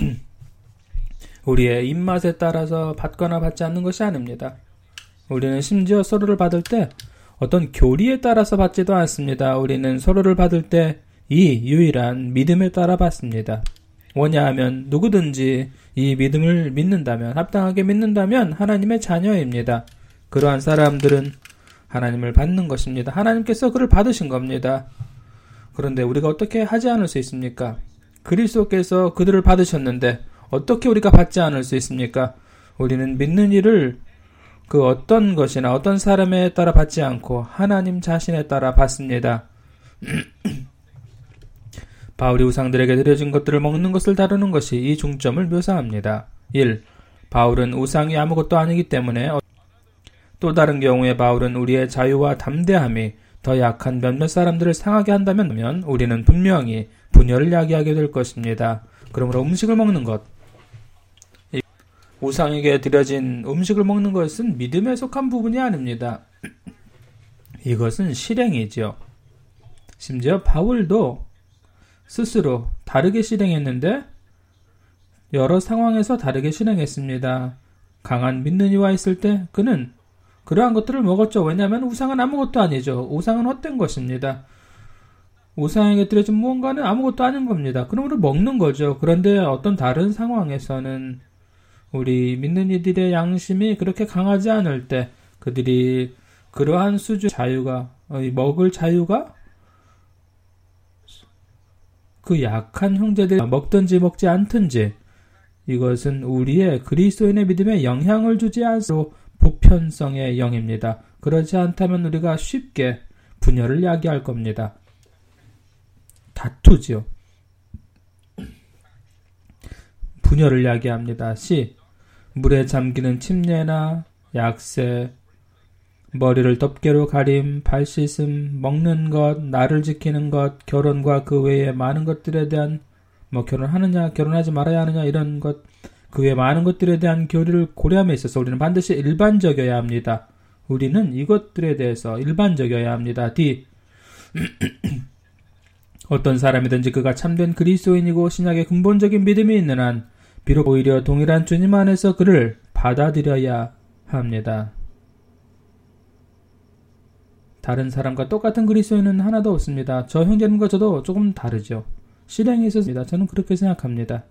우리의 입맛에 따라서 받거나 받지 않는 것이 아닙니다. 우리는 심지어 서로를 받을 때 어떤 교리에 따라서 받지도 않습니다. 우리는 서로를 받을 때 이 유일한 믿음에 따라 받습니다. 뭐냐하면 누구든지 이 믿음을 믿는다면, 합당하게 믿는다면 하나님의 자녀입니다. 그러한 사람들은 하나님을 받는 것입니다. 하나님께서 그를 받으신 겁니다. 그런데 우리가 어떻게 하지 않을 수 있습니까? 그리스도께서 그들을 받으셨는데 어떻게 우리가 받지 않을 수 있습니까? 우리는 믿는 일을 그 어떤 것이나 어떤 사람에 따라 받지 않고 하나님 자신에 따라 받습니다. 바울이 우상들에게 드려진 것들을 먹는 것을 다루는 것이 이 중점을 묘사합니다. 1. 바울은 우상이 아무것도 아니기 때문에 또 다른 경우에 바울은 우리의 자유와 담대함이 더 약한 몇몇 사람들을 상하게 한다면 우리는 분명히 분열을 야기하게 될 것입니다. 그러므로 음식을 먹는 것, 우상에게 드려진 음식을 먹는 것은 믿음에 속한 부분이 아닙니다. 이것은 실행이죠. 심지어 바울도 스스로 다르게 실행했는데 여러 상황에서 다르게 실행했습니다. 강한 믿는 이와 있을 때 그는 그러한 것들을 먹었죠. 왜냐하면 우상은 아무것도 아니죠. 우상은 헛된 것입니다. 우상에게 드려진 무언가는 아무것도 아닌 겁니다. 그러므로 먹는 거죠. 그런데 어떤 다른 상황에서는 우리 믿는 이들의 양심이 그렇게 강하지 않을 때 그들이 그러한 수준 자유가 먹을 자유가 그 약한 형제들 먹든지 먹지 않든지 이것은 우리의 그리스도인의 믿음에 영향을 주지 않도록 보편성의 영입니다. 그렇지 않다면 우리가 쉽게 분열을 야기할 겁니다. 다투죠. 분열을 야기합니다. 물에 잠기는 침례나 약세, 머리를 덮개로 가림, 발 씻음, 먹는 것, 나를 지키는 것, 결혼과 그 외의 많은 것들에 대한 결혼하느냐, 결혼하지 말아야 하느냐 이런 것, 그 외의 많은 것들에 대한 교리를 고려함에 있어서 우리는 반드시 일반적이어야 합니다. 우리는 이것들에 대해서 일반적이어야 합니다. 어떤 사람이든지 그가 참된 그리스도인이고 신약의 근본적인 믿음이 있는 한 비록 오히려 동일한 주님 안에서 그를 받아들여야 합니다. 다른 사람과 똑같은 그리스도인은 하나도 없습니다. 저 형제님과 저도 조금 다르죠. 실행이 있었습니다. 저는 그렇게 생각합니다.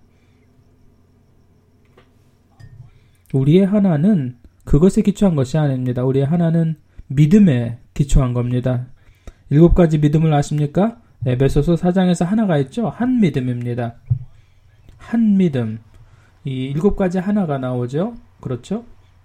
우리의 하나는 그것에 기초한 것이 아닙니다. 우리의 하나는 믿음에 기초한 겁니다. 7가지 믿음을 아십니까? 에베소서 4장에서 하나가 있죠. 한 믿음입니다. 한 믿음. 이 7가지 하나가 나오죠. 그렇죠?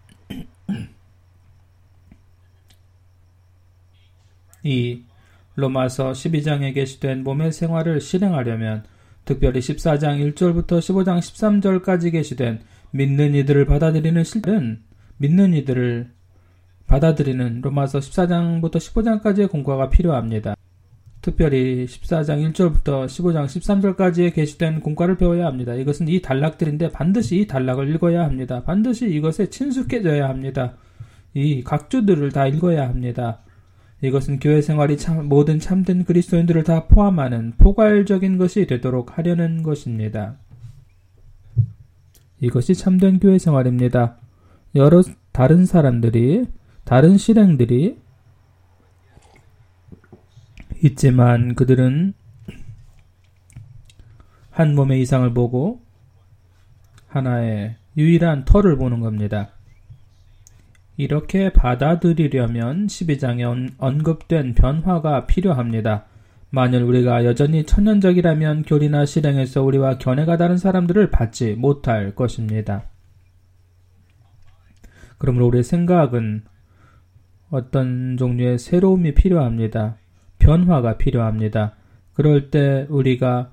이 로마서 12장에 게시된 몸의 생활을 실행하려면 특별히 14장 1절부터 15장 13절까지 게시된 믿는 이들을 받아들이는 실은 믿는 이들을 받아들이는 로마서 14장부터 15장까지의 공과가 필요합니다. 특별히 14장 1절부터 15장 13절까지에 게시된 공과를 배워야 합니다. 이것은 이 단락들인데 반드시 이 단락을 읽어야 합니다. 반드시 이것에 친숙해져야 합니다. 이 각주들을 다 읽어야 합니다. 이것은 교회 생활이 모든 참된 그리스도인들을 다 포함하는 포괄적인 것이 되도록 하려는 것입니다. 이것이 참된 교회 생활입니다. 여러 다른 사람들이, 다른 실행들이 있지만 그들은 한 몸의 이상을 보고 하나의 유일한 터를 보는 겁니다. 이렇게 받아들이려면 12장에 언급된 변화가 필요합니다. 만일 우리가 여전히 천연적이라면 교리나 실행에서 우리와 견해가 다른 사람들을 받지 못할 것입니다. 그러므로 우리의 생각은 어떤 종류의 새로움이 필요합니다. 변화가 필요합니다. 그럴 때 우리가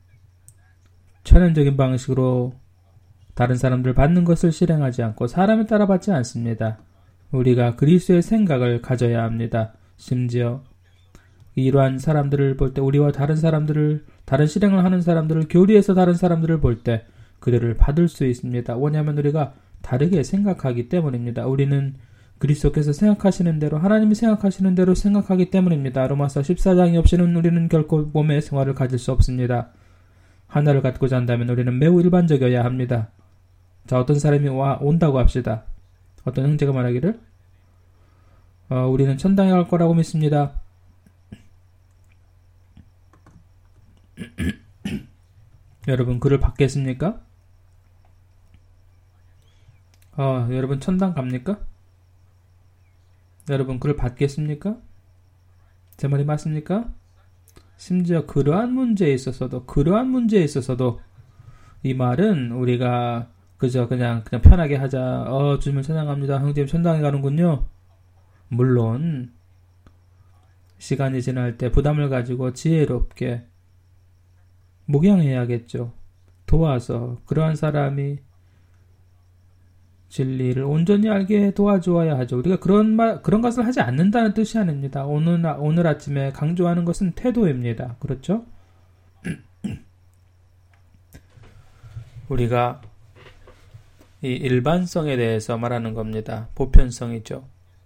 천연적인 방식으로 다른 사람들 받는 것을 실행하지 않고 사람에 따라 받지 않습니다. 우리가 그리스도의 생각을 가져야 합니다. 심지어 이러한 사람들을 볼 때 우리와 다른 사람들을, 다른 실행을 하는 사람들을, 교리에서 다른 사람들을 볼 때 그들을 받을 수 있습니다. 왜냐하면 우리가 다르게 생각하기 때문입니다. 우리는 그리스도께서 생각하시는 대로, 하나님이 생각하시는 대로 생각하기 때문입니다. 로마서 14장이 없이는 우리는 결코 몸의 생활을 가질 수 없습니다. 하나를 갖고자 한다면 우리는 매우 일반적이어야 합니다. 자, 어떤 사람이 온다고 합시다. 어떤 형제가 말하기를 우리는 천당에 갈 거라고 믿습니다. 여러분 그를 받겠습니까? 여러분 천당 갑니까? 여러분 그를 받겠습니까? 제 말이 맞습니까? 심지어 그러한 문제에 있어서도 이 말은 우리가 그저 그냥 편하게 하자. 주님을 찬양합니다. 형제님 천당에 가는군요. 물론 시간이 지날 때 부담을 가지고 지혜롭게 목양해야겠죠. 도와서 그러한 사람이 진리를 온전히 알게 도와주어야 하죠. 우리가 그런 것을 하지 않는다는 뜻이 아닙니다. 오늘 아침에 강조하는 것은 태도입니다. 그렇죠? 우리가 이 일반성에 대해서 말하는 겁니다. 보편성이죠.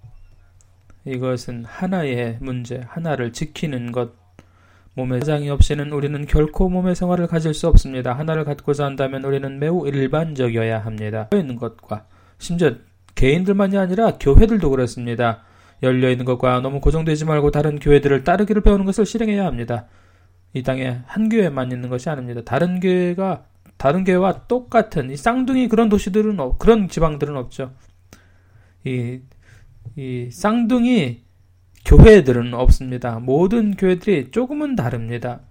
이것은 하나의 문제, 하나를 지키는 것. 몸의 사장이 없이는 우리는 결코 몸의 생활을 가질 수 없습니다. 하나를 갖고자 한다면 우리는 매우 일반적이어야 합니다. 열려있는 것과 심지어 개인들만이 아니라 교회들도 그렇습니다. 열려있는 것과 너무 고정되지 말고 다른 교회들을 따르기를 배우는 것을 실행해야 합니다. 이 땅에 한 교회만 있는 것이 아닙니다. 다른 교회와 똑같은 이 쌍둥이 그런 도시들은 그런 지방들은 없죠. 이 쌍둥이 교회들은 없습니다. 모든 교회들이 조금은 다릅니다.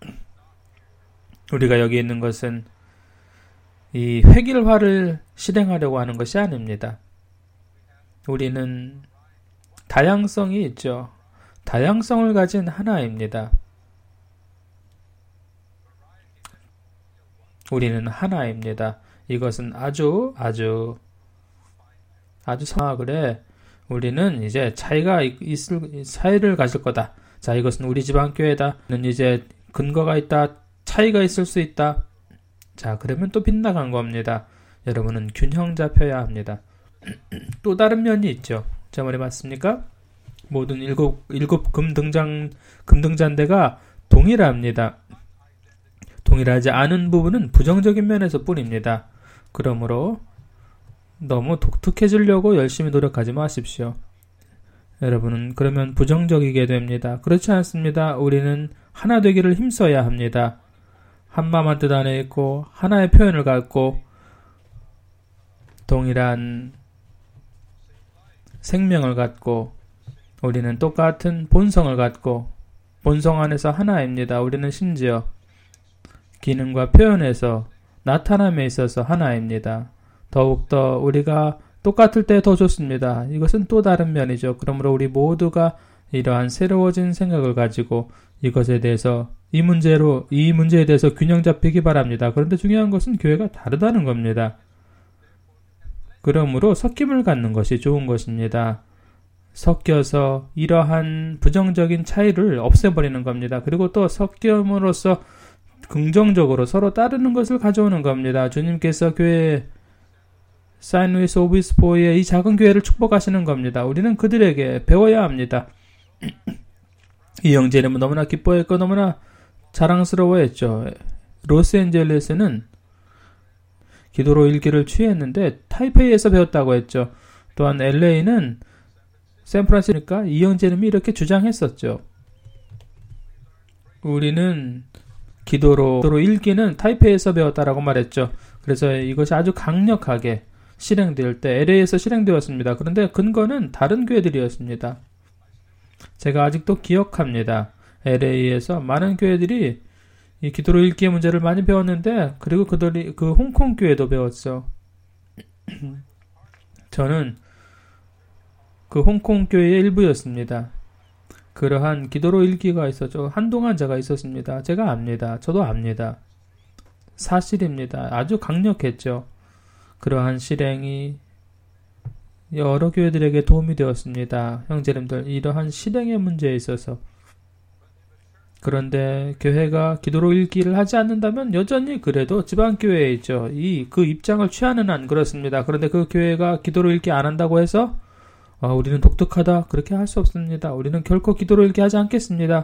우리가 여기 있는 것은 이 획일화를 실행하려고 하는 것이 아닙니다. 우리는 다양성이 있죠. 다양성을 가진 하나입니다. 우리는 하나입니다. 이것은 아주 그래. 우리는 이제 차이를 가질 거다. 자, 이것은 우리 집안 교회다. 는 이제 근거가 있다. 차이가 있을 수 있다. 자, 그러면 또 빗나간 겁니다. 여러분은 균형 잡혀야 합니다. 또 다른 면이 있죠. 제 말이 맞습니까? 모든 일곱 금등잔대가 동일합니다. 동일하지 않은 부분은 부정적인 면에서 뿐입니다. 그러므로 너무 독특해지려고 열심히 노력하지 마십시오. 여러분은 그러면 부정적이게 됩니다. 그렇지 않습니다. 우리는 하나 되기를 힘써야 합니다. 한마음한 뜻 안에 있고 하나의 표현을 갖고 동일한 생명을 갖고 우리는 똑같은 본성을 갖고 본성 안에서 하나입니다. 우리는 심지어 기능과 표현에서 나타남에 있어서 하나입니다. 더욱더 우리가 똑같을 때 더 좋습니다. 이것은 또 다른 면이죠. 그러므로 우리 모두가 이러한 새로워진 생각을 가지고 이것에 대해서 이 문제에 대해서 균형 잡히기 바랍니다. 그런데 중요한 것은 교회가 다르다는 겁니다. 그러므로 섞임을 갖는 것이 좋은 것입니다. 섞여서 이러한 부정적인 차이를 없애버리는 겁니다. 그리고 또 섞임으로써 긍정적으로 서로 따르는 것을 가져오는 겁니다. 주님께서 교회 사인루이스 오비스포의 이 작은 교회를 축복하시는 겁니다. 우리는 그들에게 배워야 합니다. 이 형제님은 너무나 기뻐했고 너무나 자랑스러워했죠. 로스앤젤레스는 기도로 일기를 취했는데 타이페이에서 배웠다고 했죠. 또한 LA는 샌프란시스코니까 이 형제님이 이렇게 주장했었죠. 우리는 기도로 읽기는 타이페이에서 배웠다라고 말했죠. 그래서 이것이 아주 강력하게 실행될 때 LA에서 실행되었습니다. 그런데 근거는 다른 교회들이었습니다. 제가 아직도 기억합니다. LA에서 많은 교회들이 이 기도로 읽기의 문제를 많이 배웠는데 그리고 그들이 그 홍콩 교회도 배웠죠. 저는 그 홍콩 교회의 일부였습니다. 그러한 기도로 읽기가 있었죠. 한동안 제가 있었습니다. 제가 압니다. 저도 압니다. 사실입니다. 아주 강력했죠. 그러한 실행이 여러 교회들에게 도움이 되었습니다. 형제님들, 이러한 실행의 문제에 있어서. 그런데 교회가 기도로 읽기를 하지 않는다면 여전히 그래도 지방교회에 있죠. 그 입장을 취하는 한 그렇습니다. 그런데 그 교회가 기도로 읽기 안 한다고 해서 우리는 독특하다. 그렇게 할 수 없습니다. 우리는 결코 기도로 읽기 하지 않겠습니다.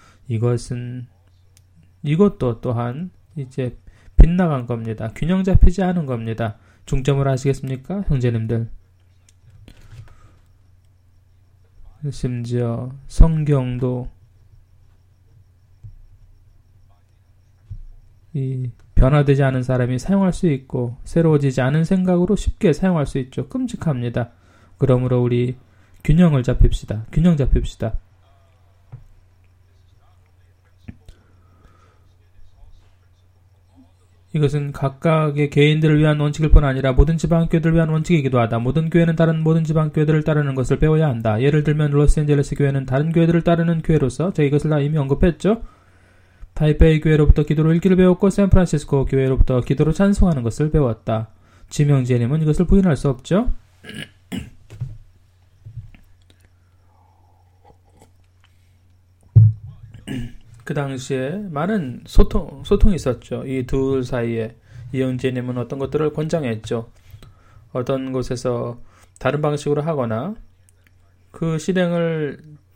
이것도 또한 이제 빗나간 겁니다. 균형 잡히지 않은 겁니다. 중점을 아시겠습니까? 형제님들. 심지어 성경도 이 변화되지 않은 사람이 사용할 수 있고 새로워지지 않은 생각으로 쉽게 사용할 수 있죠. 끔찍합니다. 그러므로 우리 균형 잡힙시다. 이것은 각각의 개인들을 위한 원칙일 뿐 아니라 모든 지방교회들을 위한 원칙이기도 하다. 모든 교회는 다른 모든 지방교회들을 따르는 것을 배워야 한다. 예를 들면 로스앤젤레스 교회는 다른 교회들을 따르는 교회로서 제가 이것을 다 이미 언급했죠. 타이페이 교회로부터 기도로 읽기를 배웠고 샌프란시스코 교회로부터 기도로 찬송하는 것을 배웠다. 지명제님은 이것을 부인할 수 없죠. 그 당시에 많은 소통이 있었죠. 이 둘 사이에 이영재님은 어떤 것들을 권장했죠. 어떤 곳에서 다른 방식으로 하거나 그 실행을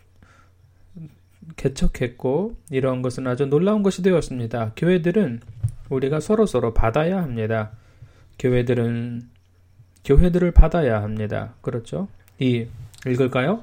개척했고 이런 것은 아주 놀라운 것이 되었습니다. 교회들은 우리가 서로서로 받아야 합니다. 교회들을 받아야 합니다. 그렇죠? 읽을까요?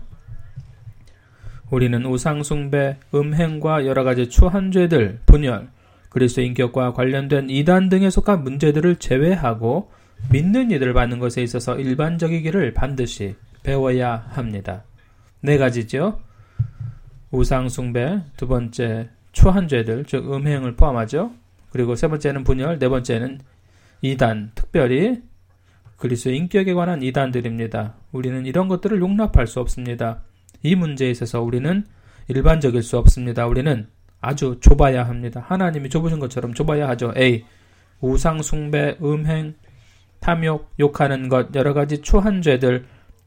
우리는 우상숭배, 음행과 여러가지 추한 죄들, 분열, 그리스도 인격과 관련된 이단 등에 속한 문제들을 제외하고 믿는 이들 받는 것에 있어서 일반적이기를 반드시 배워야 합니다. 4가지죠. 우상숭배, 2번째 추한 죄들, 즉 음행을 포함하죠. 그리고 3번째는 분열, 4번째는 이단, 특별히 그리스도 인격에 관한 이단들입니다. 우리는 이런 것들을 용납할 수 없습니다. 이 문제에 있어서 우리는 일반적일 수 없습니다. 우리는 아주 좁아야 합니다. 하나님이 좁으신 것처럼 좁아야 하죠. A. 우상 숭배, 음행, 탐욕, 욕하는 것, 여러가지 추한 죄들,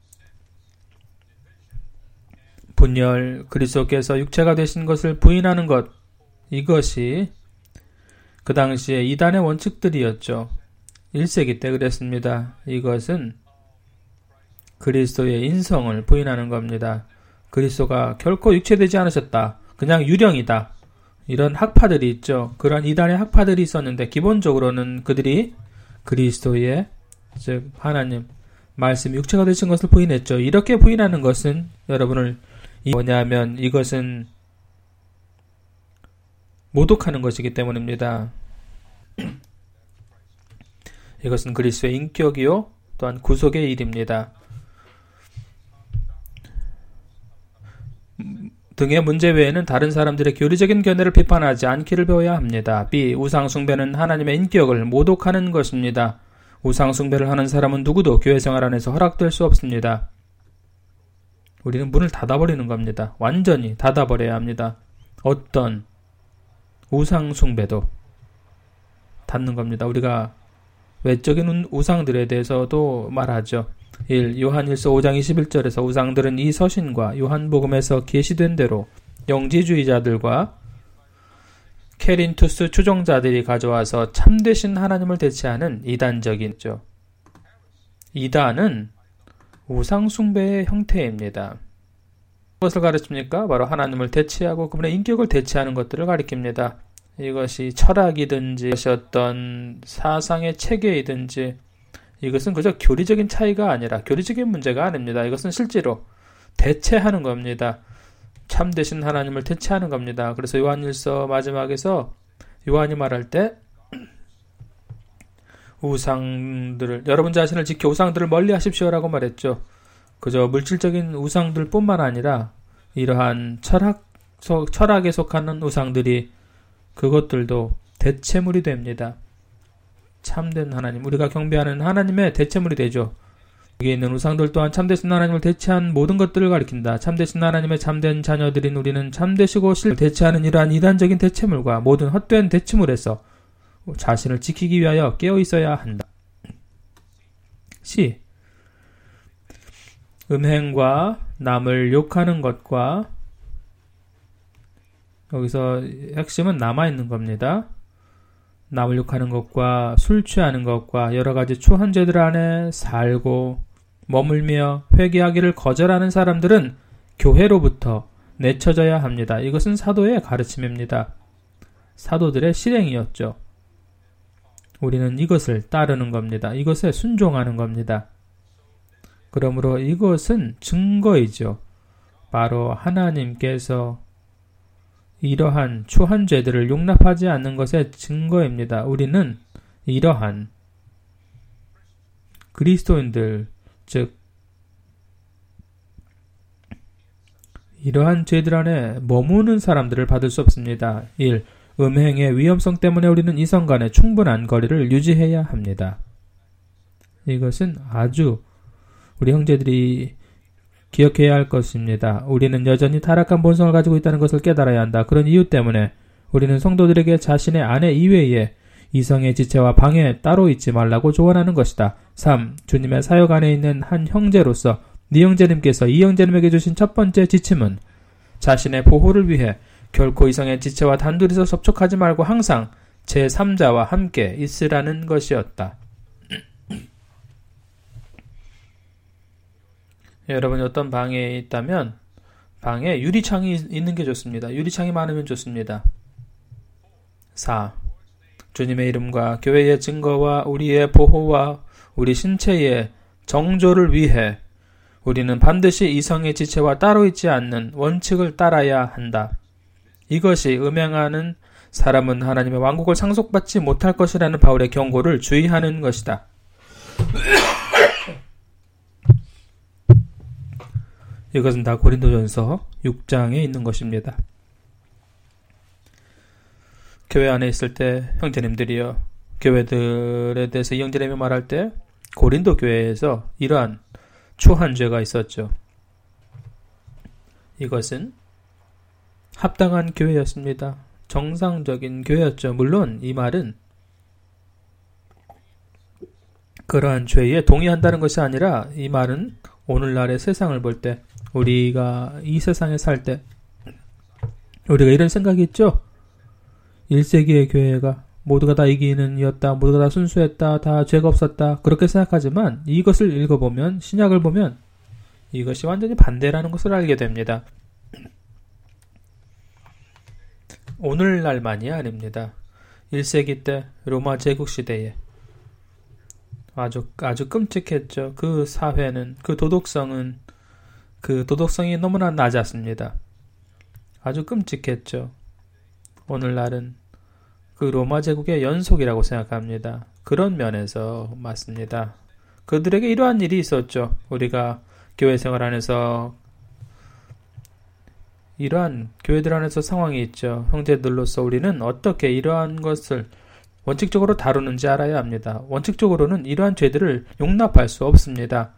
분열, 그리스도께서 육체가 되신 것을 부인하는 것, 이것이 그 당시에 이단의 원칙들이었죠. 1세기 때 그랬습니다. 이것은 그리스도의 인성을 부인하는 겁니다. 그리스도가 결코 육체되지 않으셨다. 그냥 유령이다. 이런 학파들이 있죠. 그런 이단의 학파들이 있었는데 기본적으로는 그들이 그리스도의 즉 하나님 말씀이 육체가 되신 것을 부인했죠. 이렇게 부인하는 것은 여러분을 뭐냐면 이것은 모독하는 것이기 때문입니다. 이것은 그리스도의 인격이요 또한 구속의 일입니다. 등의 문제 외에는 다른 사람들의 교리적인 견해를 비판하지 않기를 배워야 합니다. B. 우상숭배는 하나님의 인격을 모독하는 것입니다. 우상숭배를 하는 사람은 누구도 교회 생활 안에서 허락될 수 없습니다. 우리는 문을 닫아버리는 겁니다. 완전히 닫아버려야 합니다. 어떤 우상숭배도 닫는 겁니다. 우리가 외적인 우상들에 대해서도 말하죠. 1. 요한일서 5장 21절에서 우상들은 이 서신과 요한복음에서 계시된 대로 영지주의자들과 케린투스 추종자들이 가져와서 참되신 하나님을 대체하는 이단적인죠. 이단은 우상숭배의 형태입니다. 무엇을 가르칩니까? 바로 하나님을 대체하고 그분의 인격을 대체하는 것들을 가리킵니다. 이것이 철학이든지 이것이 어떤 사상의 체계이든지 이것은 그저 교리적인 차이가 아니라 교리적인 문제가 아닙니다. 이것은 실제로 대체하는 겁니다. 참되신 하나님을 대체하는 겁니다. 그래서 요한일서 마지막에서 요한이 말할 때 우상들을 여러분 자신을 지켜 우상들을 멀리 하십시오라고 말했죠. 그저 물질적인 우상들 뿐만 아니라 이러한 철학에 속하는 우상들이 그것들도 대체물이 됩니다. 참된 하나님, 우리가 경배하는 하나님의 대체물이 되죠. 여기에 있는 우상들 또한 참되신 하나님을 대체한 모든 것들을 가리킨다. 참되신 하나님의 참된 자녀들인 우리는 참되시고 대체하는 이러한 이단적인 대체물과 모든 헛된 대체물에서 자신을 지키기 위하여 깨어 있어야 한다. C. 음행과 남을 욕하는 것과 여기서 핵심은 남아있는 겁니다. 남을 욕하는 것과 술 취하는 것과 여러가지 추한 죄들 안에 살고 머물며 회개하기를 거절하는 사람들은 교회로부터 내쳐져야 합니다. 이것은 사도의 가르침입니다. 사도들의 실행이었죠. 우리는 이것을 따르는 겁니다. 이것에 순종하는 겁니다. 그러므로 이것은 증거이죠. 바로 하나님께서 이러한 추한 죄들을 용납하지 않는 것의 증거입니다. 우리는 이러한 그리스도인들, 즉 이러한 죄들 안에 머무는 사람들을 받을 수 없습니다. 1. 음행의 위험성 때문에 우리는 이성 간의 충분한 거리를 유지해야 합니다. 이것은 아주 우리 형제들이 기억해야 할 것입니다. 우리는 여전히 타락한 본성을 가지고 있다는 것을 깨달아야 한다. 그런 이유 때문에 우리는 성도들에게 자신의 아내 이외에 이성의 지체와 방해 따로 있지 말라고 조언하는 것이다. 3. 주님의 사역 안에 있는 한 형제로서 네 형제님께서 이 형제님에게 주신 첫 번째 지침은 자신의 보호를 위해 결코 이성의 지체와 단둘이서 접촉하지 말고 항상 제3자와 함께 있으라는 것이었다. 여러분이 어떤 방에 있다면 방에 유리창이 있는 게 좋습니다. 유리창이 많으면 좋습니다. 4. 주님의 이름과 교회의 증거와 우리의 보호와 우리 신체의 정조를 위해 우리는 반드시 이성의 지체와 따로 있지 않는 원칙을 따라야 한다. 이것이 음행하는 사람은 하나님의 왕국을 상속받지 못할 것이라는 바울의 경고를 주의하는 것이다. 이것은 다 고린도전서 6장에 있는 것입니다. 교회 안에 있을 때 형제님들이요, 교회들에 대해서 이 형제님이 말할 때 고린도 교회에서 이러한 추한 죄가 있었죠. 이것은 합당한 교회였습니다. 정상적인 교회였죠. 물론 이 말은 그러한 죄에 동의한다는 것이 아니라 이 말은 오늘날의 세상을 볼 때, 우리가 이 세상에 살 때 우리가 이런 생각이 있죠. 1세기의 교회가 모두가 다 이기는 이었다, 모두가 다 순수했다, 다 죄가 없었다, 그렇게 생각하지만 이것을 읽어보면, 신약을 보면 이것이 완전히 반대라는 것을 알게 됩니다. 오늘날만이 아닙니다. 1세기 때 로마 제국 시대에 아주 끔찍했죠. 그 사회는, 그 도덕성이 너무나 낮았습니다. 아주 끔찍했죠. 오늘날은 그 로마 제국의 연속이라고 생각합니다. 그런 면에서 맞습니다. 그들에게 이러한 일이 있었죠. 우리가 교회 생활 안에서 이러한 교회들 안에서 상황이 있죠. 형제들로서 우리는 어떻게 이러한 것을 원칙적으로 다루는지 알아야 합니다. 원칙적으로는 이러한 죄들을 용납할 수 없습니다.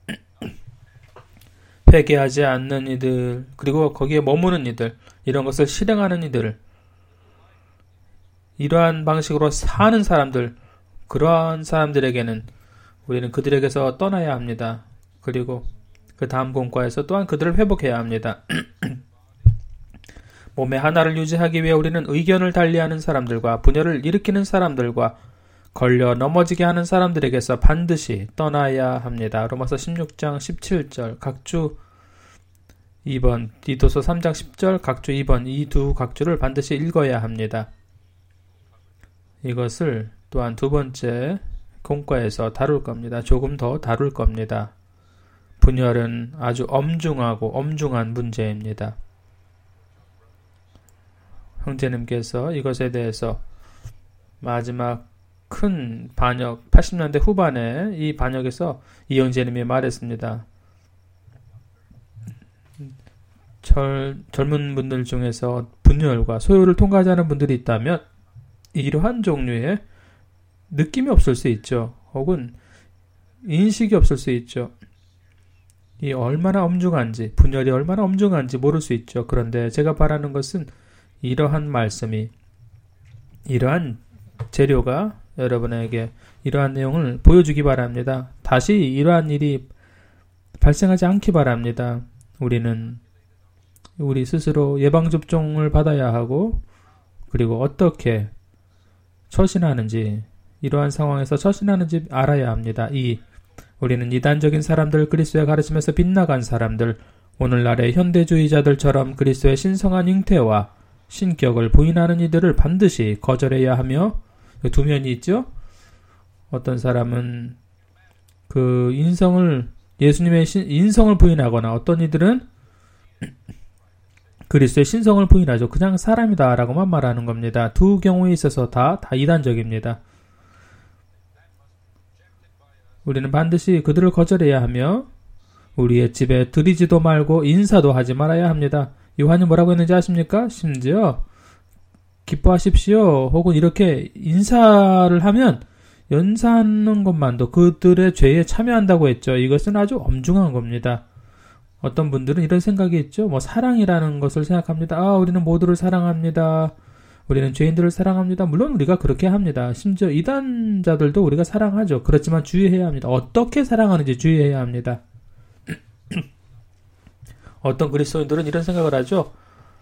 회개하지 않는 이들, 그리고 거기에 머무는 이들, 이런 것을 실행하는 이들, 이러한 방식으로 사는 사람들, 그러한 사람들에게는 우리는 그들에게서 떠나야 합니다. 그리고 그 다음 공과에서 또한 그들을 회복해야 합니다. 몸의 하나를 유지하기 위해 우리는 의견을 달리하는 사람들과 분열을 일으키는 사람들과 걸려 넘어지게 하는 사람들에게서 반드시 떠나야 합니다. 로마서 16장 17절 각주 2번, 디도서 3장 10절 각주 2번, 이 두 각주를 반드시 읽어야 합니다. 이것을 또한 두 번째 공과에서 다룰 겁니다. 조금 더 다룰 겁니다. 분열은 아주 엄중한 문제입니다. 형제님께서 이것에 대해서 마지막 큰 반역, 80년대 후반에 이 반역에서 이 형제님이 말했습니다. 젊은 분들 중에서 분열과 소유를 통과하지 않은 분들이 있다면 이러한 종류의 느낌이 없을 수 있죠. 혹은 인식이 없을 수 있죠. 이 얼마나 엄중한지, 분열이 얼마나 엄중한지 모를 수 있죠. 그런데 제가 바라는 것은 이러한 말씀이, 이러한 재료가 여러분에게 이러한 내용을 보여주기 바랍니다. 다시 이러한 일이 발생하지 않기 바랍니다. 우리는 우리 스스로 예방접종을 받아야 하고, 그리고 어떻게 처신하는지, 이러한 상황에서 처신하는지 알아야 합니다. 우리는 이단적인 사람들, 그리스도의 가르침에서 빗나간 사람들, 오늘날의 현대주의자들처럼 그리스도의 신성한 형태와 신격을 부인하는 이들을 반드시 거절해야 하며, 두 면이 있죠. 어떤 사람은 그 예수님의 인성을 부인하거나, 어떤 이들은 그리스도의 신성을 부인하죠. 그냥 사람이다 라고만 말하는 겁니다. 두 경우에 있어서 다 이단적입니다. 우리는 반드시 그들을 거절해야 하며 우리의 집에 들이지도 말고 인사도 하지 말아야 합니다. 요한이 뭐라고 했는지 아십니까? 심지어 기뻐하십시오 혹은 이렇게 인사를 하면 연사하는 것만도 그들의 죄에 참여한다고 했죠. 이것은 아주 엄중한 겁니다. 어떤 분들은 이런 생각이 있죠. 사랑이라는 것을 생각합니다. 우리는 모두를 사랑합니다. 우리는 죄인들을 사랑합니다. 물론 우리가 그렇게 합니다. 심지어 이단자들도 우리가 사랑하죠. 그렇지만 주의해야 합니다. 어떻게 사랑하는지 주의해야 합니다. 어떤 그리스도인들은 이런 생각을 하죠.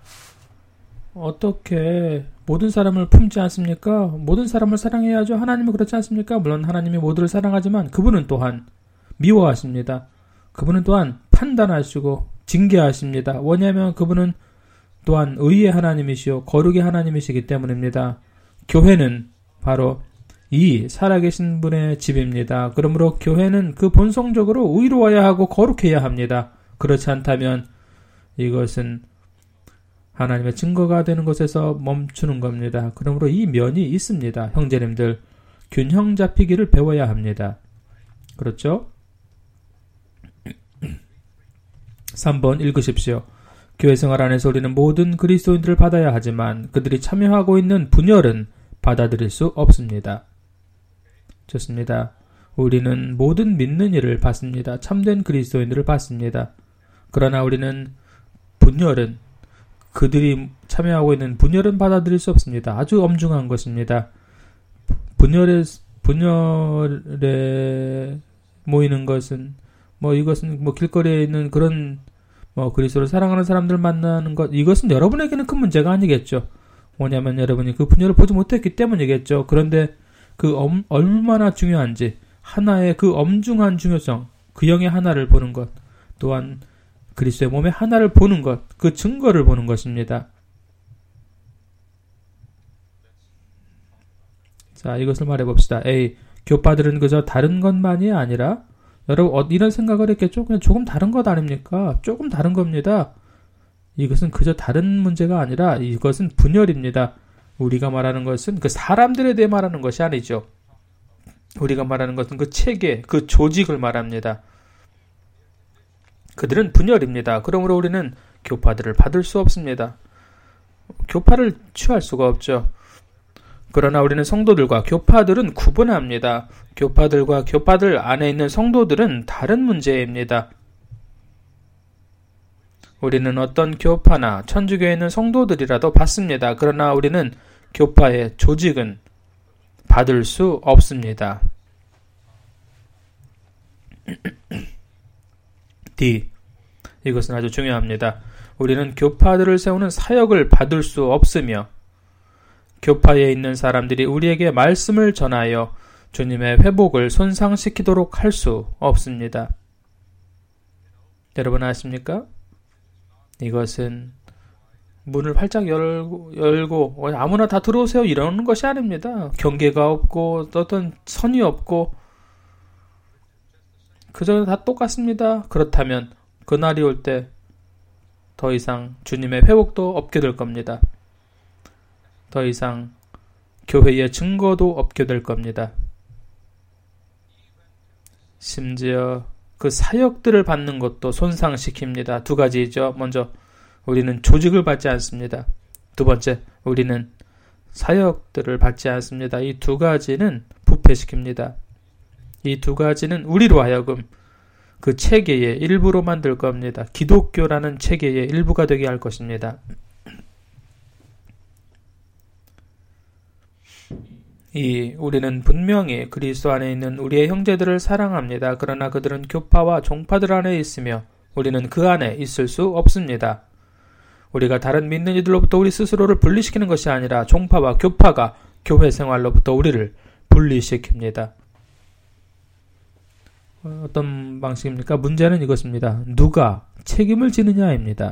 어떻게 모든 사람을 품지 않습니까? 모든 사람을 사랑해야죠. 하나님은 그렇지 않습니까? 물론 하나님이 모두를 사랑하지만 그분은 또한 미워하십니다. 그분은 또한 판단하시고 징계하십니다. 왜냐하면 그분은 또한 의의 하나님이시요 거룩의 하나님이시기 때문입니다. 교회는 바로 이 살아계신 분의 집입니다. 그러므로 교회는 그 본성적으로 의로워야 하고 거룩해야 합니다. 그렇지 않다면 이것은 하나님의 증거가 되는 것에서 멈추는 겁니다. 그러므로 이 면이 있습니다. 형제님들, 균형 잡히기를 배워야 합니다. 그렇죠? 3번 읽으십시오. 교회 생활 안에서 우리는 모든 그리스도인들을 받아야 하지만 그들이 참여하고 있는 분열은 받아들일 수 없습니다. 좋습니다. 우리는 모든 믿는 이를 받습니다. 참된 그리스도인들을 받습니다. 그러나 우리는 분열은 그들이 참여하고 있는 분열은 받아들일 수 없습니다. 아주 엄중한 것입니다. 분열에 모이는 것은 이것은 길거리에 있는 그런 그리스도를 사랑하는 사람들 만나는 것, 이것은 여러분에게는 큰 문제가 아니겠죠. 뭐냐면 여러분이 그 분열을 보지 못했기 때문이겠죠. 그런데 얼마나 중요한지 하나의 그 엄중한 중요성, 그 영의 하나를 보는 것, 또한 그리스도의 몸의 하나를 보는 것, 그 증거를 보는 것입니다. 자, 이것을 말해봅시다. A. 교파들은 그저 다른 것만이 아니라 여러분 이런 생각을 했겠죠? 그냥 조금 다른 것 아닙니까? 조금 다른 겁니다. 이것은 그저 다른 문제가 아니라 이것은 분열입니다. 우리가 말하는 것은 그 사람들에 대해 말하는 것이 아니죠. 우리가 말하는 것은 그 체계, 그 조직을 말합니다. 그들은 분열입니다. 그러므로 우리는 교파들을 받을 수 없습니다. 교파를 취할 수가 없죠. 그러나 우리는 성도들과 교파들은 구분합니다. 교파들과 교파들 안에 있는 성도들은 다른 문제입니다. 우리는 어떤 교파나 천주교에 있는 성도들이라도 받습니다. 그러나 우리는 교파의 조직은 받을 수 없습니다. D. 이것은 아주 중요합니다. 우리는 교파들을 세우는 사역을 받을 수 없으며 교파에 있는 사람들이 우리에게 말씀을 전하여 주님의 회복을 손상시키도록 할 수 없습니다. 여러분 아십니까? 이것은 문을 활짝 열고 아무나 다 들어오세요 이러는 것이 아닙니다. 경계가 없고 어떤 선이 없고 그저 다 똑같습니다. 그렇다면 그날이 올 때 더 이상 주님의 회복도 없게 될 겁니다. 더 이상 교회의 증거도 없게 될 겁니다. 심지어 그 사역들을 받는 것도 손상시킵니다. 두 가지죠. 먼저 우리는 조직을 받지 않습니다. 두 번째, 우리는 사역들을 받지 않습니다. 이 두 가지는 부패시킵니다. 이 두 가지는 우리로 하여금 그 체계의 일부로 만들 겁니다. 기독교라는 체계의 일부가 되게 할 것입니다. 우리는 분명히 그리스도 안에 있는 우리의 형제들을 사랑합니다. 그러나 그들은 교파와 종파들 안에 있으며 우리는 그 안에 있을 수 없습니다. 우리가 다른 믿는 이들로부터 우리 스스로를 분리시키는 것이 아니라 종파와 교파가 교회 생활로부터 우리를 분리시킵니다. 어떤 방식입니까? 문제는 이것입니다. 누가 책임을 지느냐입니다.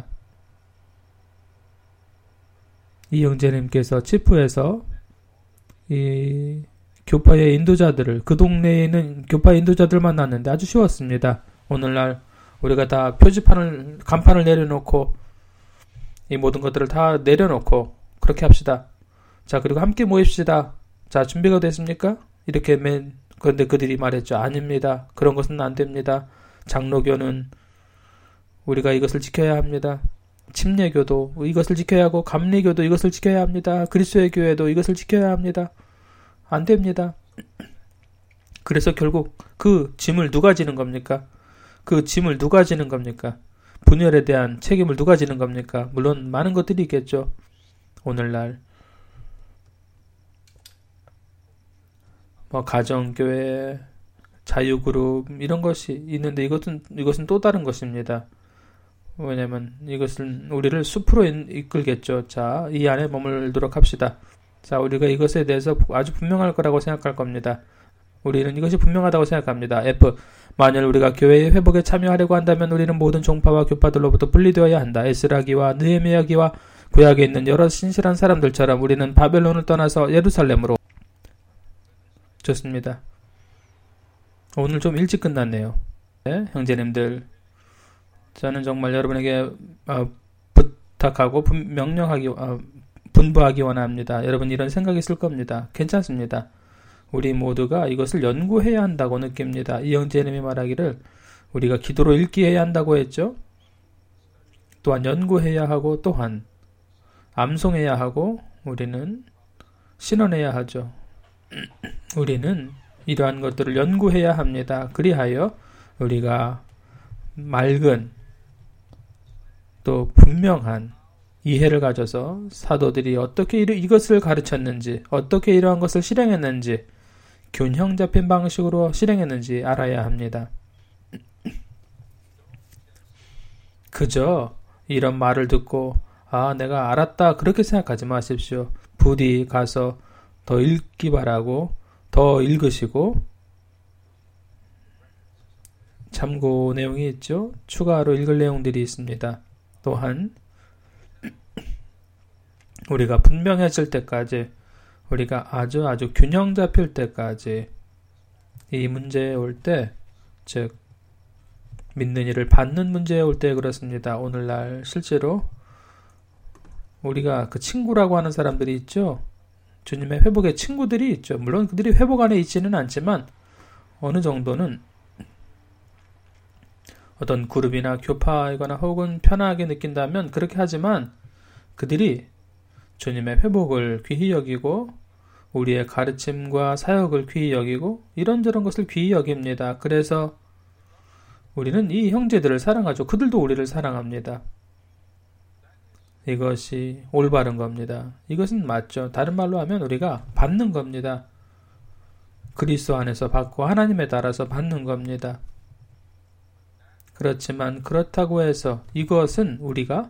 이 형제님께서 치프에서 이 교파의 인도자들을, 그 동네에 있는 교파의 인도자들 만났는데 아주 쉬웠습니다. 오늘날 우리가 다 간판을 내려놓고 이 모든 것들을 다 내려놓고 그렇게 합시다. 자, 그리고 함께 모입시다. 자, 준비가 됐습니까? 이렇게 그런데 그들이 말했죠. 아닙니다. 그런 것은 안 됩니다. 장로교는 우리가 이것을 지켜야 합니다. 침례교도 이것을 지켜야 하고 감리교도 이것을 지켜야 합니다. 그리스도의 교회도 이것을 지켜야 합니다. 안 됩니다. 그래서 결국 그 짐을 누가 지는 겁니까? 그 짐을 누가 지는 겁니까? 분열에 대한 책임을 누가 지는 겁니까? 물론 많은 것들이 있겠죠. 오늘날 가정교회, 자유그룹 이런 것이 있는데 이것은 또 다른 것입니다. 왜냐하면 이것은 우리를 숲으로 이끌겠죠. 자, 이 안에 머물도록 합시다. 자, 우리가 이것에 대해서 아주 분명할 거라고 생각할 겁니다. 우리는 이것이 분명하다고 생각합니다. F. 만일 우리가 교회의 회복에 참여하려고 한다면 우리는 모든 종파와 교파들로부터 분리되어야 한다. 에스라기와 느헤미야기와 구약에 있는 여러 신실한 사람들처럼 우리는 바벨론을 떠나서 예루살렘으로. 좋습니다. 오늘 좀 일찍 끝났네요. 네, 형제님들, 저는 정말 여러분에게 부탁하고 분부하기 원합니다. 여러분 이런 생각이 있을 겁니다. 괜찮습니다. 우리 모두가 이것을 연구해야 한다고 느낍니다. 이 형제님이 말하기를 우리가 기도로 읽기해야 한다고 했죠. 또한 연구해야 하고 또한 암송해야 하고 우리는 신원해야 하죠. 우리는 이러한 것들을 연구해야 합니다. 그리하여 우리가 맑은 또 분명한 이해를 가져서 사도들이 어떻게 이것을 가르쳤는지, 어떻게 이러한 것을 실행했는지, 균형 잡힌 방식으로 실행했는지 알아야 합니다. 그저 이런 말을 듣고 내가 알았다 그렇게 생각하지 마십시오. 부디 가서 더 읽기 바라고 더 읽으시고 참고 내용이 있죠. 추가로 읽을 내용들이 있습니다. 또한 우리가 분명해질 때까지, 우리가 아주 균형 잡힐 때까지 이 문제에 올 때, 즉 믿는 이를 받는 문제에 올 때 그렇습니다. 오늘날 실제로 우리가 그 친구라고 하는 사람들이 있죠. 주님의 회복의 친구들이 있죠. 물론 그들이 회복 안에 있지는 않지만 어느 정도는 어떤 그룹이나 교파이거나 혹은 편하게 느낀다면 그렇게 하지만 그들이 주님의 회복을 귀히 여기고 우리의 가르침과 사역을 귀히 여기고 이런저런 것을 귀히 여깁니다. 그래서 우리는 이 형제들을 사랑하죠. 그들도 우리를 사랑합니다. 이것이 올바른 겁니다. 이것은 맞죠. 다른 말로 하면 우리가 받는 겁니다. 그리스도 안에서 받고 하나님에 따라서 받는 겁니다. 그렇지만 그렇다고 해서 이것은 우리가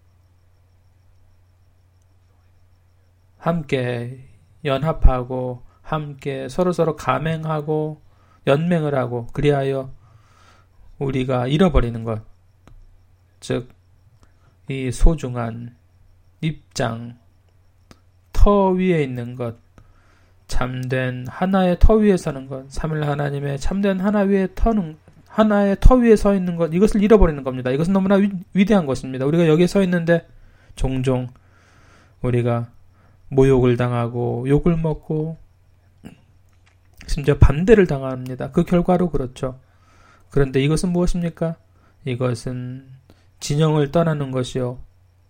함께 연합하고 함께 서로서로 감행하고 연맹을 하고 그리하여 우리가 잃어버리는 것, 즉 이 소중한 입장, 터 위에 있는 것, 참된 하나의 터 위에 서는 것, 삼일 하나님의 참된 하나의 터 위에 서 있는 것, 이것을 잃어버리는 겁니다. 이것은 너무나 위대한 것입니다. 우리가 여기에 서 있는데 종종 우리가 모욕을 당하고 욕을 먹고 심지어 반대를 당합니다. 그 결과로 그렇죠. 그런데 이것은 무엇입니까? 이것은 진영을 떠나는 것이요.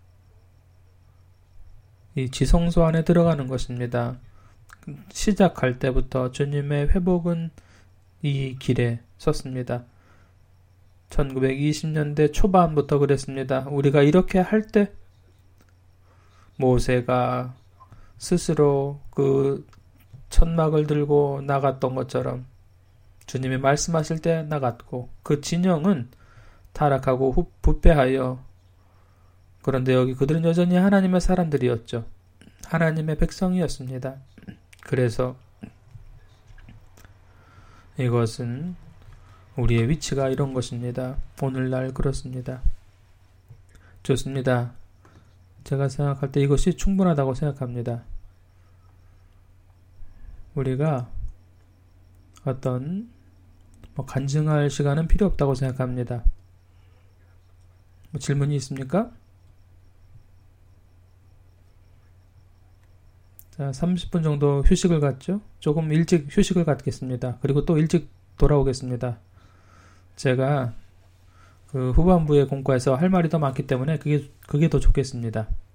이 지성소 안에 들어가는 것입니다. 시작할 때부터 주님의 회복은 이 길에 섰습니다. 1920년대 초반부터 그랬습니다. 우리가 이렇게 할 때 모세가 스스로 그 천막을 들고 나갔던 것처럼 주님이 말씀하실 때 나갔고 그 진영은 타락하고 부패하여, 그런데 여기 그들은 여전히 하나님의 사람들이었죠. 하나님의 백성이었습니다. 그래서 이것은 우리의 위치가 이런 것입니다. 오늘날 그렇습니다. 좋습니다. 제가 생각할 때 이것이 충분하다고 생각합니다. 우리가 어떤 간증할 시간은 필요 없다고 생각합니다. 질문이 있습니까? 자, 30분 정도 휴식을 갖죠. 조금 일찍 휴식을 갖겠습니다. 그리고 또 일찍 돌아오겠습니다. 제가 그 후반부의 공과에서 할 말이 더 많기 때문에 그게 더 좋겠습니다.